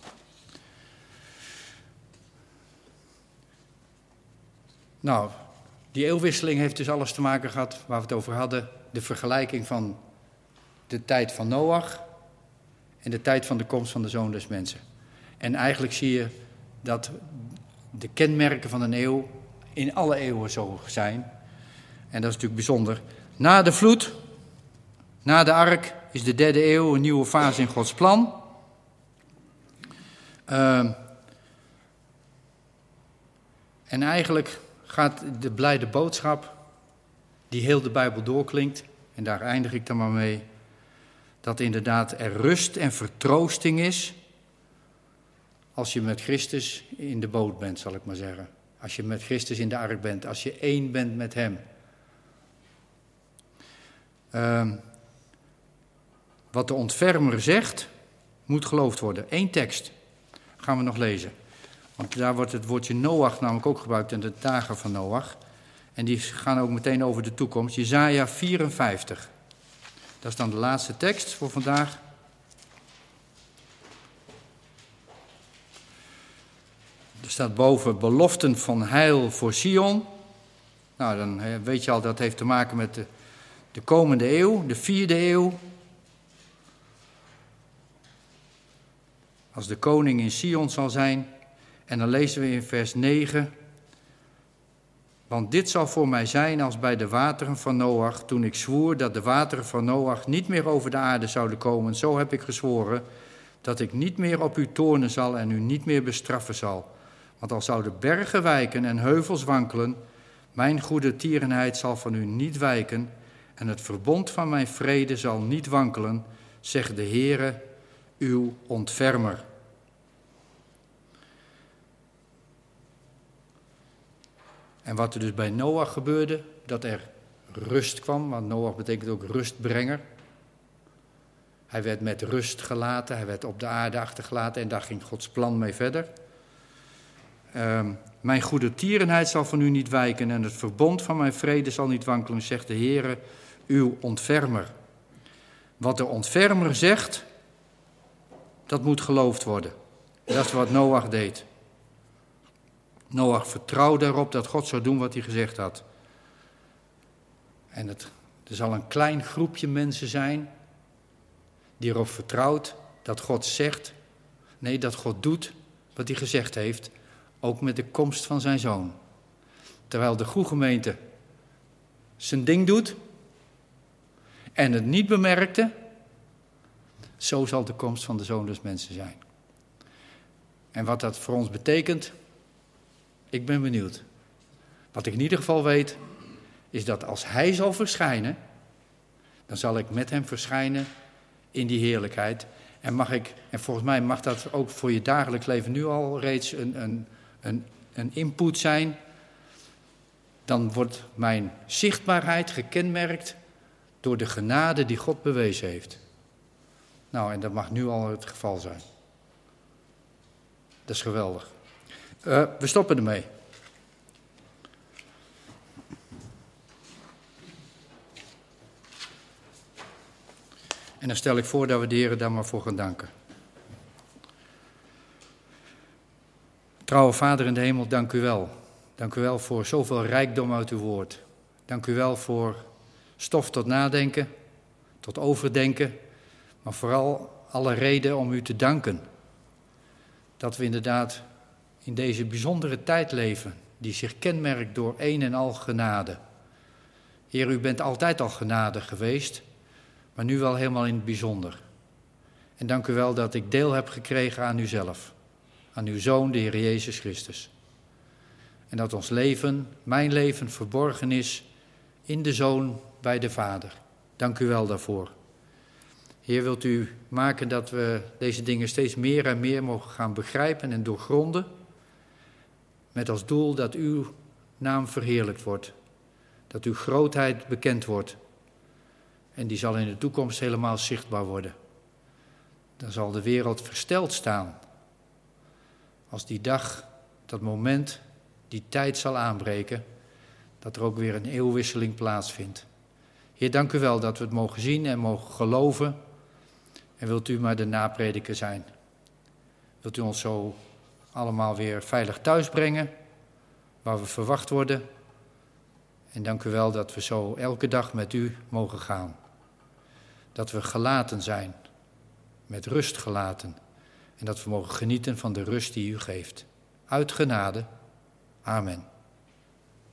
Nou, die eeuwwisseling heeft dus alles te maken gehad waar we het over hadden. De vergelijking van de tijd van Noach en de tijd van de komst van de Zoon des Mensen. En eigenlijk zie je dat de kenmerken van een eeuw in alle eeuwen zo zijn. En dat is natuurlijk bijzonder. Na de vloed, na de ark, is de 3e eeuw een nieuwe fase in Gods plan. En eigenlijk gaat de blijde boodschap, die heel de Bijbel doorklinkt, en daar eindig ik dan maar mee, dat inderdaad er rust en vertroosting is als je met Christus in de boot bent, zal ik maar zeggen. Als je met Christus in de ark bent, als je één bent met hem. Wat de ontfermer zegt, moet geloofd worden. 1 tekst gaan we nog lezen. Want daar wordt het woordje Noach namelijk ook gebruikt in de dagen van Noach. En die gaan ook meteen over de toekomst. Jesaja 54. Dat is dan de laatste tekst voor vandaag. Er staat boven beloften van heil voor Sion. Nou, dan weet je al, dat heeft te maken met de komende eeuw, de 4e eeuw. Als de koning in Sion zal zijn. En dan lezen we in vers 9. Want dit zal voor mij zijn als bij de wateren van Noach, toen ik zwoer dat de wateren van Noach niet meer over de aarde zouden komen. Zo heb ik gezworen dat ik niet meer op u toornen zal en u niet meer bestraffen zal. Want al zouden bergen wijken en heuvels wankelen, mijn goede tierenheid zal van u niet wijken en het verbond van mijn vrede zal niet wankelen, zegt de Heere, uw ontfermer. En wat er dus bij Noach gebeurde, dat er rust kwam, want Noach betekent ook rustbrenger. Hij werd met rust gelaten, hij werd op de aarde achtergelaten en daar ging Gods plan mee verder. Mijn goedertierenheid zal van u niet wijken en het verbond van mijn vrede zal niet wankelen, zegt de Heere, uw ontfermer. Wat de ontfermer zegt, dat moet geloofd worden. Dat is wat Noach deed. Noach vertrouwde erop dat God zou doen wat hij gezegd had. En er zal een klein groepje mensen zijn die erop vertrouwt dat God zegt, nee, dat God doet wat hij gezegd heeft, ook met de komst van zijn zoon. Terwijl de goede gemeente zijn ding doet en het niet bemerkte, zo zal de komst van de Zoon des Mensen zijn. En wat dat voor ons betekent, ik ben benieuwd. Wat ik in ieder geval weet, is dat als hij zal verschijnen, dan zal ik met hem verschijnen in die heerlijkheid. En volgens mij mag dat ook voor je dagelijks leven nu al reeds een input zijn. Dan wordt mijn zichtbaarheid gekenmerkt door de genade die God bewezen heeft. Nou, en dat mag nu al het geval zijn. Dat is geweldig. We stoppen ermee. En dan stel ik voor dat we de Heer daar maar voor gaan danken. Trouwe Vader in de hemel, dank u wel. Dank u wel voor zoveel rijkdom uit uw woord. Dank u wel voor stof tot nadenken, tot overdenken, maar vooral alle reden om u te danken. Dat we inderdaad in deze bijzondere tijd leven, die zich kenmerkt door een en al genade. Heer, u bent altijd al genade geweest, maar nu wel helemaal in het bijzonder. En dank u wel dat ik deel heb gekregen aan uzelf, aan uw Zoon, de Heer Jezus Christus. En dat ons leven, mijn leven, verborgen is in de Zoon bij de Vader. Dank u wel daarvoor. Heer, wilt u maken dat we deze dingen steeds meer en meer mogen gaan begrijpen en doorgronden, met als doel dat uw naam verheerlijkt wordt, dat uw grootheid bekend wordt. En die zal in de toekomst helemaal zichtbaar worden. Dan zal de wereld versteld staan. Als die dag, dat moment, die tijd zal aanbreken, dat er ook weer een eeuwwisseling plaatsvindt. Heer, dank u wel dat we het mogen zien en mogen geloven. En wilt u maar de naprediker zijn. Wilt u ons zo allemaal weer veilig thuis brengen, waar we verwacht worden. En dank u wel dat we zo elke dag met u mogen gaan. Dat we gelaten zijn, met rust gelaten. En dat we mogen genieten van de rust die u geeft. Uit genade. Amen.